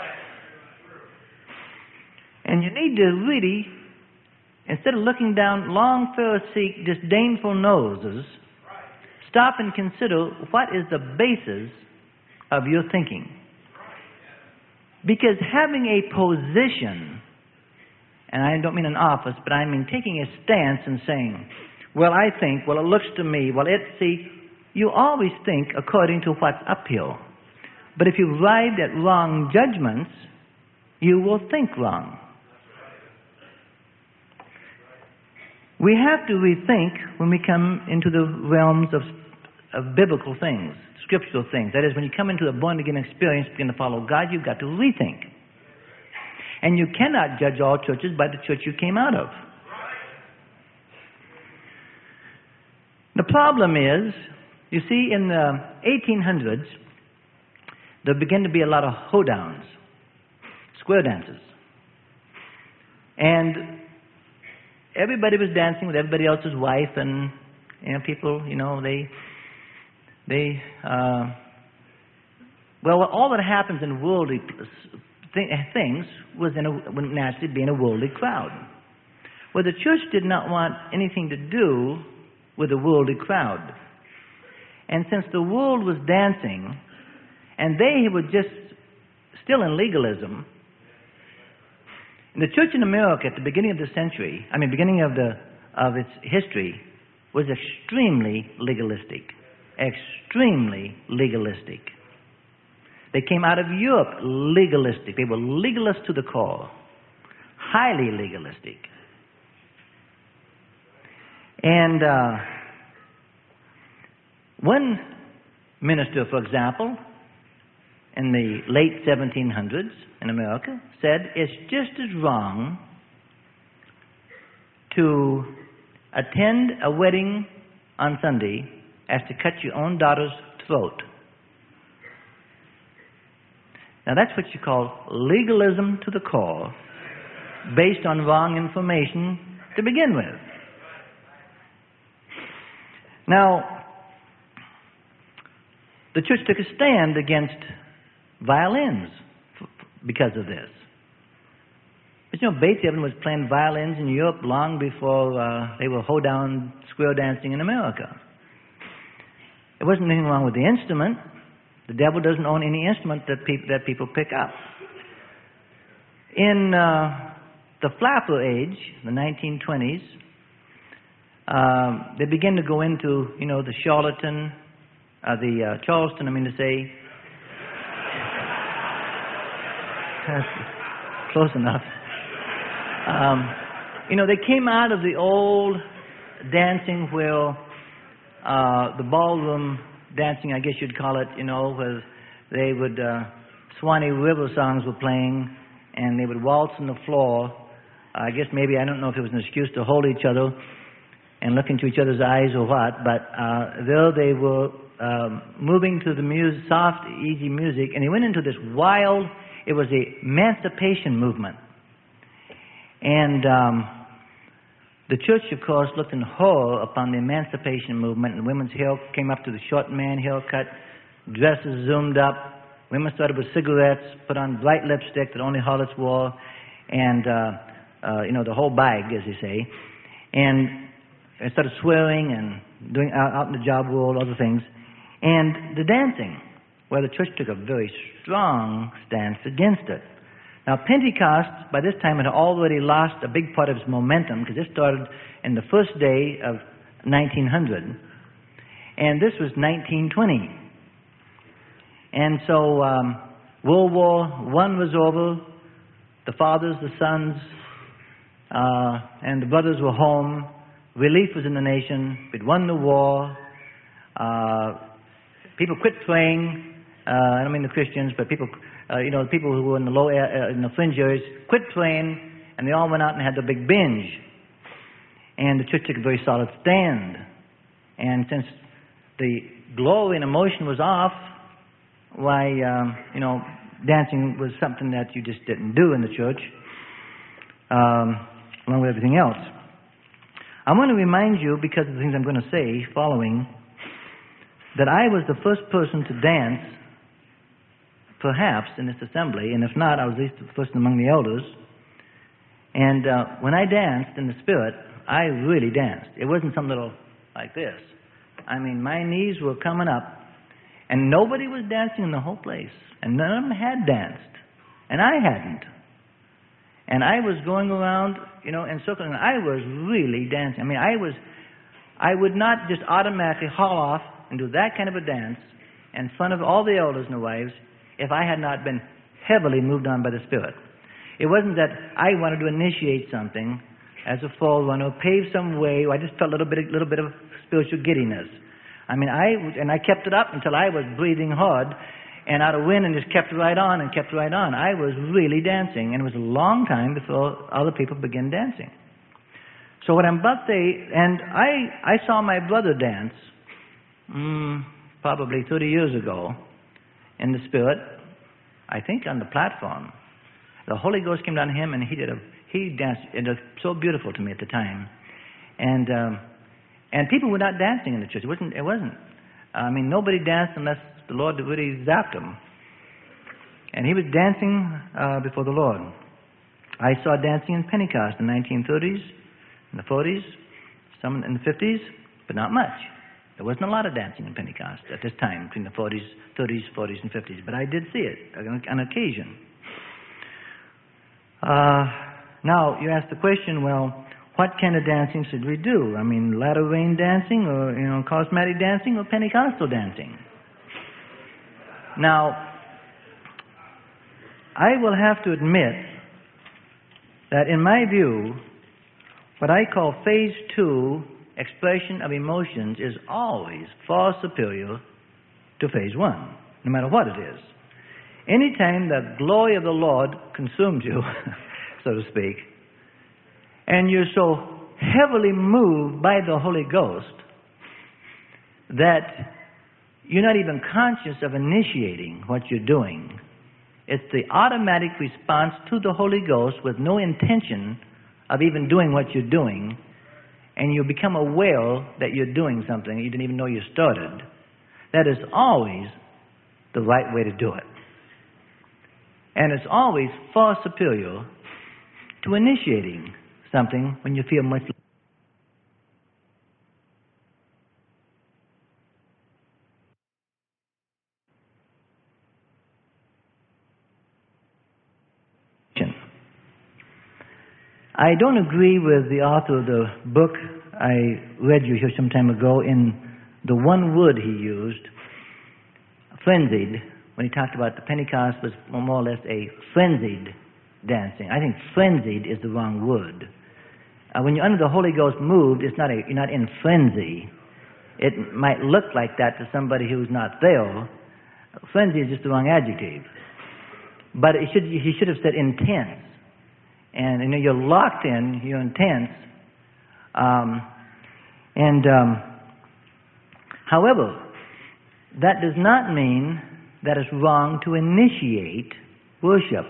And you need to really, instead of looking down long Pharisee disdainful noses, stop and consider what is the basis of your thinking. Because having a position, and I don't mean an office, but I mean taking a stance and saying, well, I think, well, it looks to me, you always think according to what's uphill. But if you arrive at wrong judgments, you will think wrong. We have to rethink when we come into the realms of biblical things, scriptural things. That is, when you come into a born-again experience, begin to follow God, you've got to rethink. And you cannot judge all churches by the church you came out of. The problem is, you see, in the 1800s, there began to be a lot of hoedowns, square dances. And everybody was dancing with everybody else's wife, and people, well, all that happens in worldly things would naturally be in a worldly crowd. Well, the church did not want anything to do with a worldly crowd. And since the world was dancing, and they were just still in legalism, the church in America at the beginning of the century, beginning of its history, was extremely legalistic. Extremely legalistic. They came out of Europe legalistic. They were legalists to the core. Highly legalistic. And one minister, for example, in the late 1700s in America, said it's just as wrong to attend a wedding on Sunday as to cut your own daughter's throat. Now that's what you call legalism to the core, based on wrong information to begin with. Now, the church took a stand against violins because of this. But Beethoven was playing violins in Europe long before they were hoedown square dancing in America. There wasn't anything wrong with the instrument. The devil doesn't own any instrument that people pick up. In the flapper age, the 1920s, they began to go into, the Charleston, close enough. They came out of the old dancing where the ballroom dancing, I guess you'd call it, where they would, Swanee River songs were playing, and they would waltz on the floor. I don't know if it was an excuse to hold each other and look into each other's eyes or what, but there they were moving to the soft, easy music, and they went into this wild, it was the emancipation movement. And the church, of course, looked in horror upon the emancipation movement, and women's hair came up to the short man haircut, dresses zoomed up, women started with cigarettes, put on bright lipstick that only harlots wore, and, the whole bag, as you say, and started swearing and doing out in the job world, other things. And the dancing, the church took a very strong stance against it. Now, Pentecost, by this time, had already lost a big part of its momentum, because it started in the first day of 1900, and this was 1920. And so, World War I was over, the fathers, the sons, and the brothers were home, relief was in the nation, we'd won the war, people quit praying, I don't mean the Christians, but people... the people who were in the in the fringe areas quit praying, and they all went out and had the big binge. And the church took a very solid stand. And since the glory and emotion was off, why, dancing was something that you just didn't do in the church, along with everything else. I want to remind you, because of the things I'm going to say following, that I was the first person to dance, perhaps, in this assembly, and if not, I was at least the first among the elders. And when I danced in the Spirit, I really danced. It wasn't some little like this. My knees were coming up, and nobody was dancing in the whole place, and none of them had danced, and I hadn't. And I was going around, in circles, and I was really dancing. I would not just automatically haul off and do that kind of a dance in front of all the elders and the wives if I had not been heavily moved on by the Spirit. It wasn't that I wanted to initiate something as a forerunner, paved some way. I just felt a little bit of spiritual giddiness. I mean, I kept it up until I was breathing hard and out of wind, and just kept right on and kept right on. I was really dancing, and it was a long time before other people began dancing. So what I'm about to say, and I saw my brother dance probably 30 years ago in the Spirit, I think on the platform. The Holy Ghost came down on him, and he danced. It was so beautiful to me at the time. And people were not dancing in the church. It wasn't. I mean, nobody danced unless the Lord really zapped them. And he was dancing before the Lord. I saw dancing in Pentecost in the 1930s, in the 40s, some in the 50s, but not much. There wasn't a lot of dancing in Pentecost at this time, between the 30s, 40s, and 50s. But I did see it on occasion. Now, you ask the question, well, what kind of dancing should we do? I mean, latter rain dancing, or charismatic dancing, or Pentecostal dancing? Now, I will have to admit that in my view, what I call phase 2 expression of emotions is always far superior to phase 1, no matter what it is. Anytime the glory of the Lord consumes you, so to speak, and you're so heavily moved by the Holy Ghost that you're not even conscious of initiating what you're doing. It's the automatic response to the Holy Ghost with no intention of even doing what you're doing, and you become aware that you're doing something you didn't even know you started. That is always the right way to do it. And it's always far superior to initiating something when you feel much. I don't agree with the author of the book I read you here some time ago in the one word he used, frenzied, when he talked about the Pentecost was more or less a frenzied dancing. I think frenzied is the wrong word. When you're under the Holy Ghost moved, you're not in frenzy. It might look like that to somebody who's not there. Frenzy is just the wrong adjective. But he should have said intense. And you're locked in, you're intense. However, that does not mean that it's wrong to initiate worship.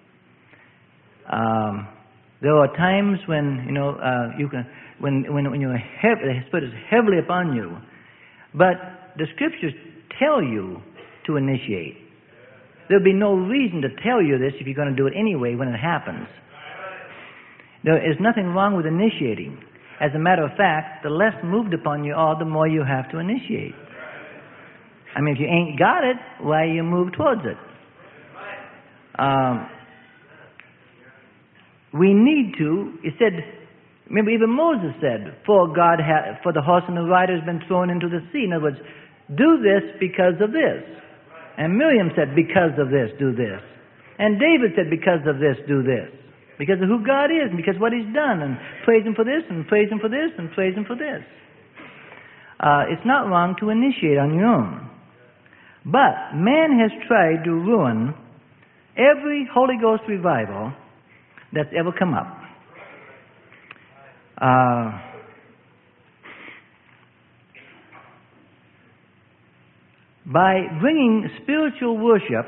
There are times when when the Spirit is heavily upon you, but the Scriptures tell you to initiate. There'll be no reason to tell you this if you're going to do it anyway when it happens. There is nothing wrong with initiating. As a matter of fact, the less moved upon you are, the more you have to initiate. I mean, if you ain't got it, why you move towards it? We need to. It said, remember, even Moses said, "For the horse and the rider has been thrown into the sea." In other words, do this because of this. And Miriam said, "Because of this, do this." And David said, "Because of this, do this." Because of who God is, and because what He's done, and praise Him for this, and praise Him for this, and praise Him for this. It's not wrong to initiate on your own. But man has tried to ruin every Holy Ghost revival that's ever come up. By bringing spiritual worship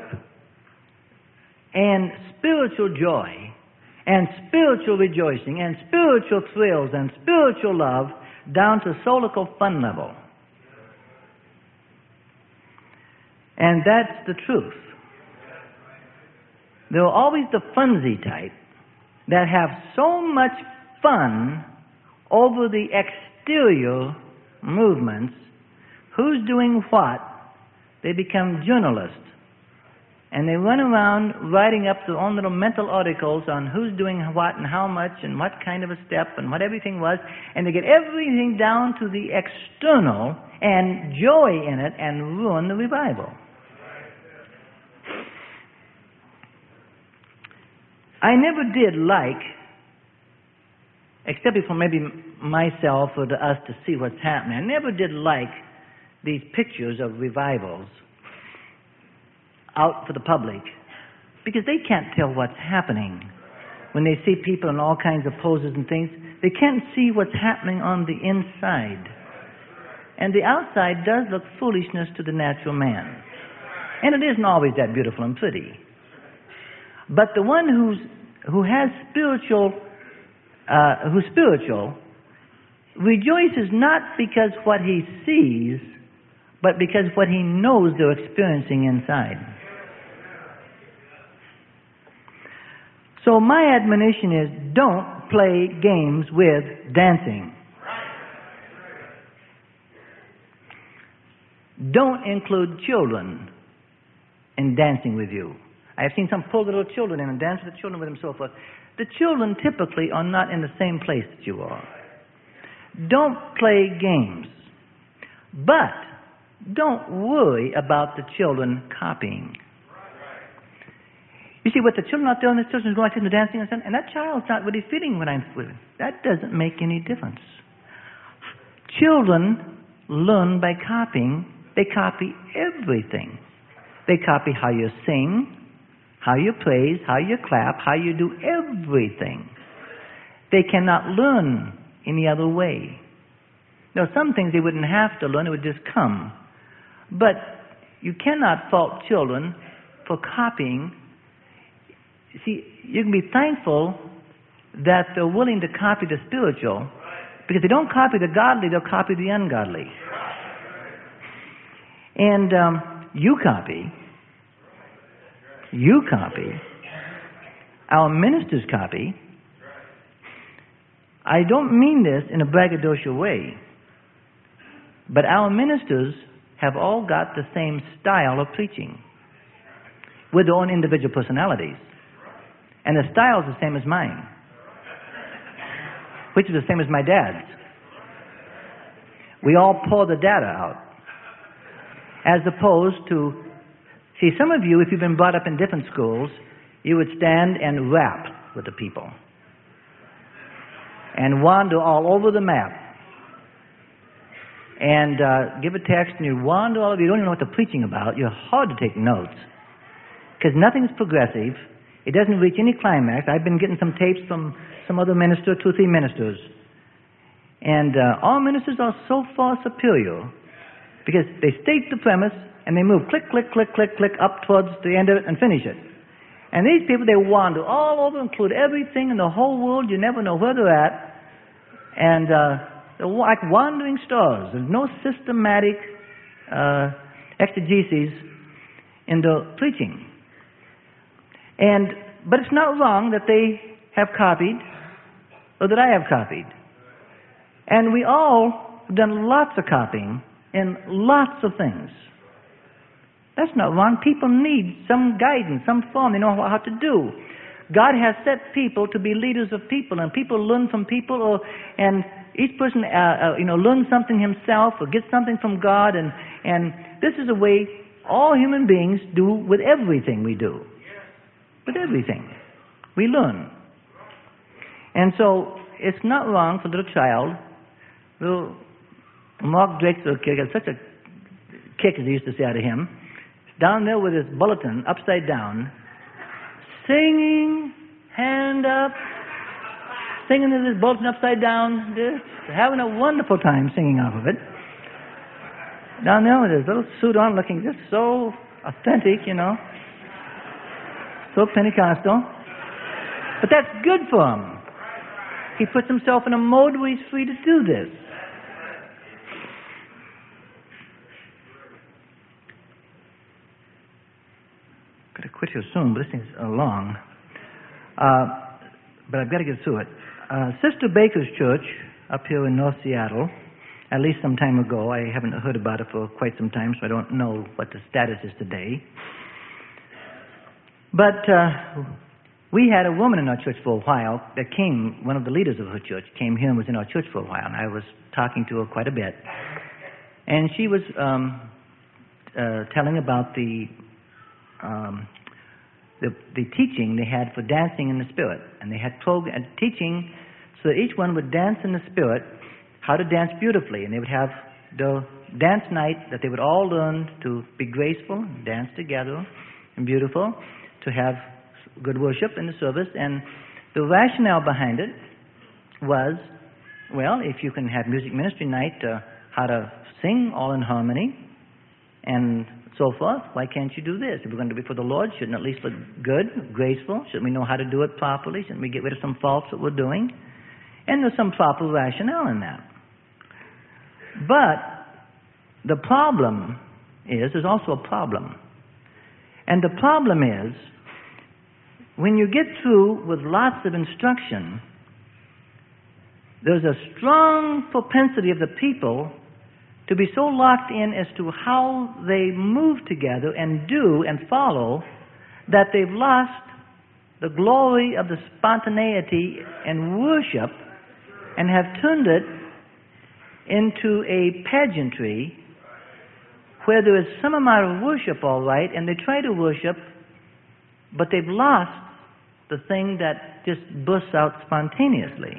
and spiritual joy and spiritual rejoicing and spiritual thrills and spiritual love down to solical fun level. And that's the truth. There are always the funsy type that have so much fun over the exterior movements. Who's doing what? They become journalists. And they run around writing up their own little mental articles on who's doing what and how much and what kind of a step and what everything was. And they get everything down to the external and joy in it and ruin the revival. I never did like except for maybe myself or to us to see what's happening. I never did like these pictures of revivals out for the public because they can't tell what's happening. When they see people in all kinds of poses and things, they can't see what's happening on the inside. And the outside does look foolishness to the natural man. And it isn't always that beautiful and pretty. But the one who's spiritual rejoices not because what he sees, but because what he knows they're experiencing inside. So my admonition is, don't play games with dancing. Don't include children in dancing with you. I have seen some pull the little children in and dance with the children with them and so forth. The children typically are not in the same place that you are. Don't play games. But don't worry about the children copying. You see, what the children out there and the children going like this and dancing and that child's not really feeling what I'm feeling. That doesn't make any difference. Children learn by copying. They copy everything. They copy how you sing, how you praise, how you clap, how you do everything. They cannot learn any other way. Now, some things they wouldn't have to learn, it would just come. But you cannot fault children for copying. See, you can be thankful that they're willing to copy the spiritual, because they don't copy the godly, they'll copy the ungodly. And you copy. Our ministers copy. I don't mean this in a braggadocious way, but our ministers have all got the same style of preaching with their own individual personalities. And the style is the same as mine, which is the same as my dad's. We all pour the data out. As opposed to, see, some of you, if you've been brought up in different schools, you would stand and rap with the people and wander all over the map and give a text and you wander all over. You don't even know what they're preaching about. You're hard to take notes because nothing's progressive. It doesn't reach any climax. I've been getting some tapes from some other minister, 2 or 3 ministers. And all ministers are so far superior because they state the premise and they move click, click, click, click, click up towards the end of it and finish it. And these people, they wander all over, include everything in the whole world. You never know where they're at. And they're like wandering stars. There's no systematic exegesis in the preaching. But it's not wrong that they have copied or that I have copied. And we all have done lots of copying in lots of things. That's not wrong. People need some guidance, some form. They know how to do. God has set people to be leaders of people, and people learn from people, and each person learns something himself or gets something from God, and this is a way all human beings do with everything we do. With everything. We learn. And so it's not wrong for a little child. Little Mark Drake's little kid got such a kick, as they used to say out of him, down there with his bulletin upside down, singing, hand up, singing with his bulletin upside down, just having a wonderful time singing off of it. Down there with his little suit on, looking just so authentic, so Pentecostal. But that's good for him. He puts himself in a mode where he's free to do this. Got to quit here soon, but this thing's long. But I've got to get through it. Sister Baker's church up here in North Seattle, at least some time ago, I haven't heard about it for quite some time, so I don't know what the status is today. But we had a woman in our church for a while that came, one of the leaders of her church, came here and was in our church for a while, and I was talking to her quite a bit. And she was telling about the teaching they had for dancing in the Spirit. And they had teaching so each one would dance in the Spirit, how to dance beautifully. And they would have the dance night that they would all learn to be graceful, dance together, and beautiful, to have good worship in the service. And the rationale behind it was, well, if you can have music ministry night, how to sing all in harmony and so forth, why can't you do this? If we're going to be for the Lord, shouldn't it at least look good, graceful? Shouldn't we know how to do it properly? Shouldn't we get rid of some faults that we're doing? And there's some proper rationale in that. But the problem is, there's also a problem. And the problem is, when you get through with lots of instruction, there's a strong propensity of the people to be so locked in as to how they move together and do and follow that they've lost the glory of the spontaneity and worship and have turned it into a pageantry where there is some amount of worship, all right, and they try to worship, but they've lost the thing that just bursts out spontaneously.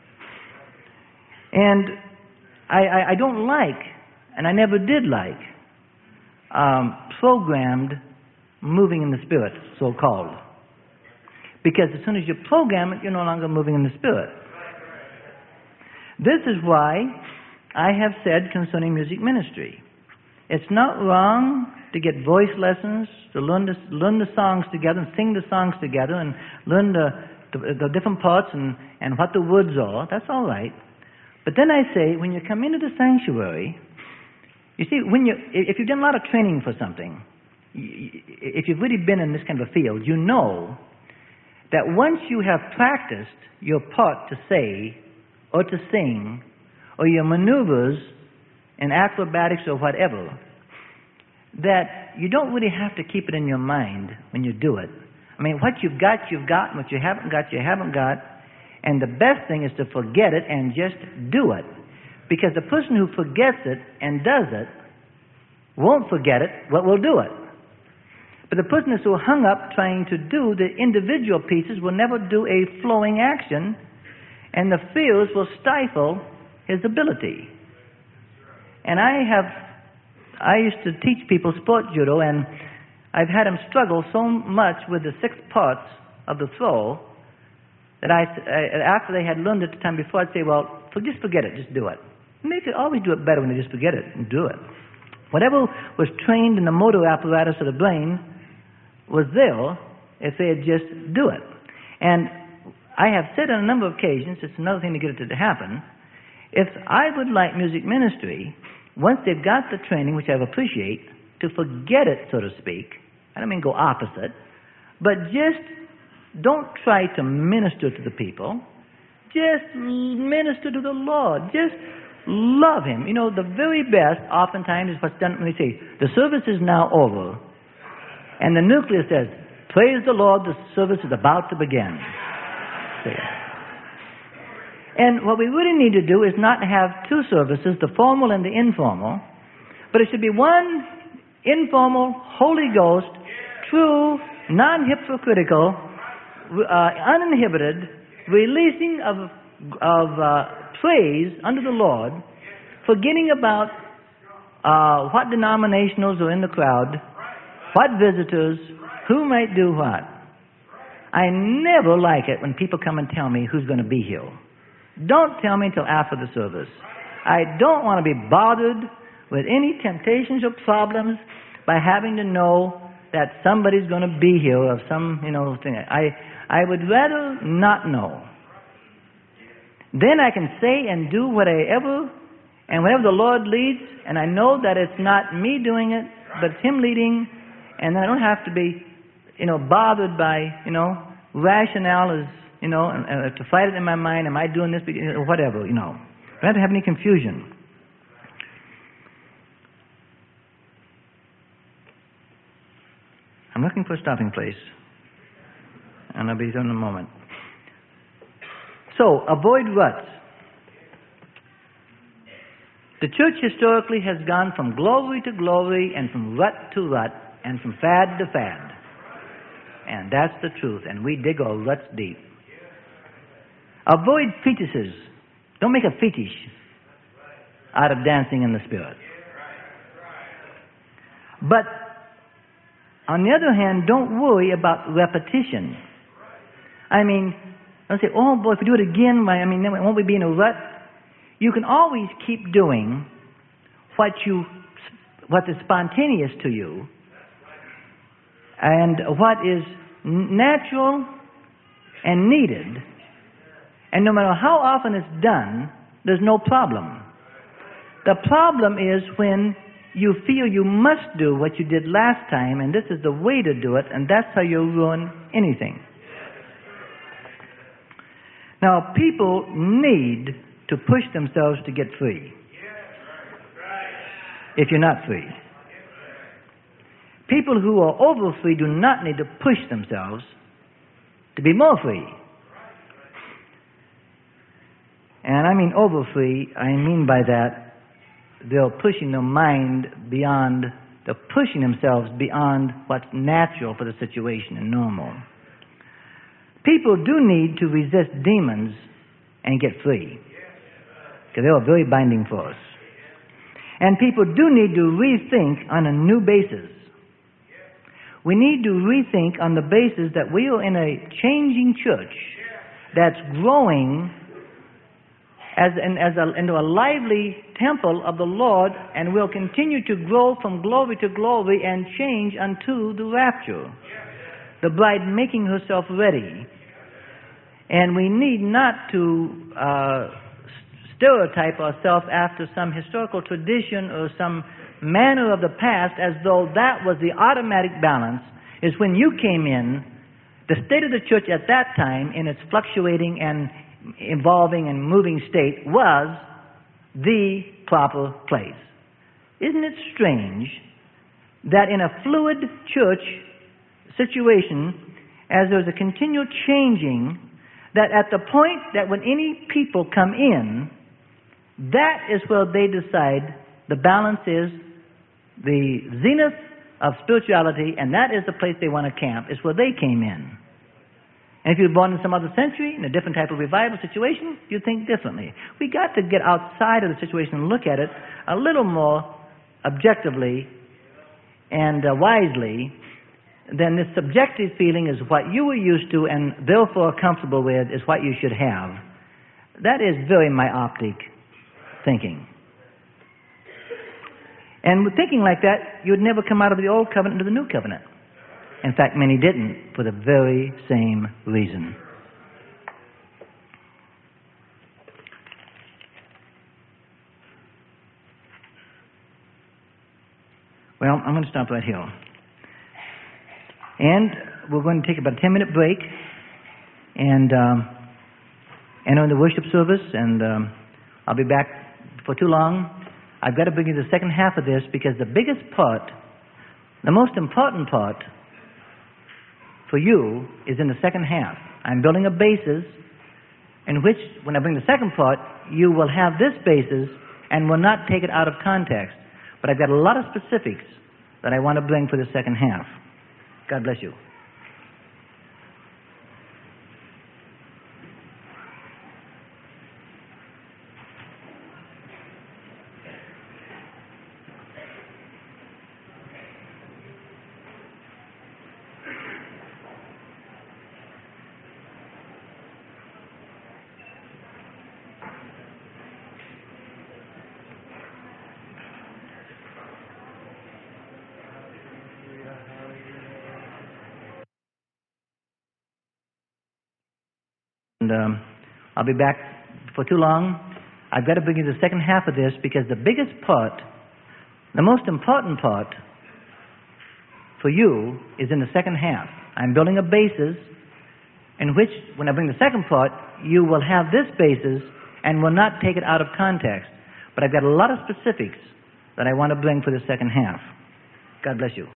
And I don't like, and I never did like, programmed moving in the Spirit, so-called. Because as soon as you program it, you're no longer moving in the Spirit. This is why I have said concerning music ministry, it's not wrong to get voice lessons, to learn the songs together and sing the songs together and learn the different parts and what the words are. That's all right. But then I say, when you come into the sanctuary, you see, if you've done a lot of training for something, if you've really been in this kind of a field, you know that once you have practiced your part to say or to sing or your maneuvers in acrobatics or whatever, that you don't really have to keep it in your mind when you do it. I mean, what you've got, you've got, and what you haven't got, you haven't got. And the best thing is to forget it and just do it. Because the person who forgets it and does it won't forget it, but will do it. But the person who's so hung up trying to do the individual pieces will never do a flowing action, and the fears will stifle his ability. And I used to teach people sport judo, and I've had them struggle so much with the 6 parts of the throw that after they had learned it the time before, I'd say, well, just forget it, just do it. And they could always do it better when they just forget it and do it. Whatever was trained in the motor apparatus of the brain was there if they had just do it. And I have said on a number of occasions, it's another thing to get it to happen, if I would like music ministry, once they've got the training, which I appreciate, to forget it, so to speak, I don't mean go opposite, but just don't try to minister to the people. Just minister to the Lord. Just love Him. You know, the very best oftentimes is what's done. Let me see. The service is now over. And the nucleus says, praise the Lord, the service is about to begin. See. And what we really need to do is not have 2 services, the formal and the informal, but it should be one informal, Holy Ghost, true, non-hypocritical, uninhibited releasing of praise unto the Lord, forgetting about what denominationals are in the crowd, what visitors, who might do what. I never like it when people come and tell me who's going to be here. Don't tell me until after the service. I don't want to be bothered with any temptations or problems by having to know that somebody's going to be here or some, thing. I would rather not know. Then I can say and do whatever the Lord leads, and I know that it's not me doing it, but it's Him leading, and I don't have to be, bothered by, rationale is, and to fight it in my mind, am I doing this, or whatever, I don't have to have any confusion. I'm looking for a stopping place, and I'll be there in a moment. So, avoid ruts. The church historically has gone from glory to glory and from rut to rut and from fad to fad. And that's the truth, and we dig our ruts deep. Avoid fetishes. Don't make a fetish out of dancing in the Spirit. But on the other hand, don't worry about repetition. I mean, don't say, oh boy, if we do it again, then won't we be in a rut? You can always keep doing what is spontaneous to you and what is natural and needed. And no matter how often it's done, there's no problem. The problem is when you feel you must do what you did last time, and this is the way to do it, and that's how you'll ruin anything. Now, people need to push themselves to get free. If you're not free. People who are over free do not need to push themselves to be more free. And I mean over free, I mean by that they're pushing their mind beyond, they're pushing themselves beyond what's natural for the situation and normal. People do need to resist demons and get free, because they're a very binding force. And people do need to rethink on a new basis. We need to rethink on the basis that we are in a changing church that's growing into a lively temple of the Lord, and will continue to grow from glory to glory and change unto the rapture. The bride making herself ready. And we need not to stereotype ourselves after some historical tradition or some manner of the past as though that was the automatic balance, is when you came in, the state of the church at that time in its fluctuating and evolving and moving state was the proper place. Isn't it strange that in a fluid church situation, as there's a continual changing, that at the point that when any people come in, that is where they decide the balance is the zenith of spirituality, and that is the place they want to camp, is where they came in. And if you're born in some other century, in a different type of revival situation, you think differently. We got to get outside of the situation and look at it a little more objectively and wisely than this subjective feeling is what you were used to and therefore comfortable with is what you should have. That is very myopic thinking. And with thinking like that, you would never come out of the old covenant into the new covenant. In fact, many didn't for the very same reason. Well, I'm going to stop right here. And we're going to take about a 10-minute break and enter in the worship service, and I'll be back for too long. I've got to bring you the second half of this because the biggest part, the most important part for you is in the second half. I'm building a basis in which, when I bring the second part, you will have this basis and will not take it out of context. But I've got a lot of specifics that I want to bring for the second half. God bless you. And I'll be back for too long. I've got to bring you the second half of this because the biggest part, the most important part for you is in the second half. I'm building a basis in which, when I bring the second part, you will have this basis and will not take it out of context. But I've got a lot of specifics that I want to bring for the second half. God bless you.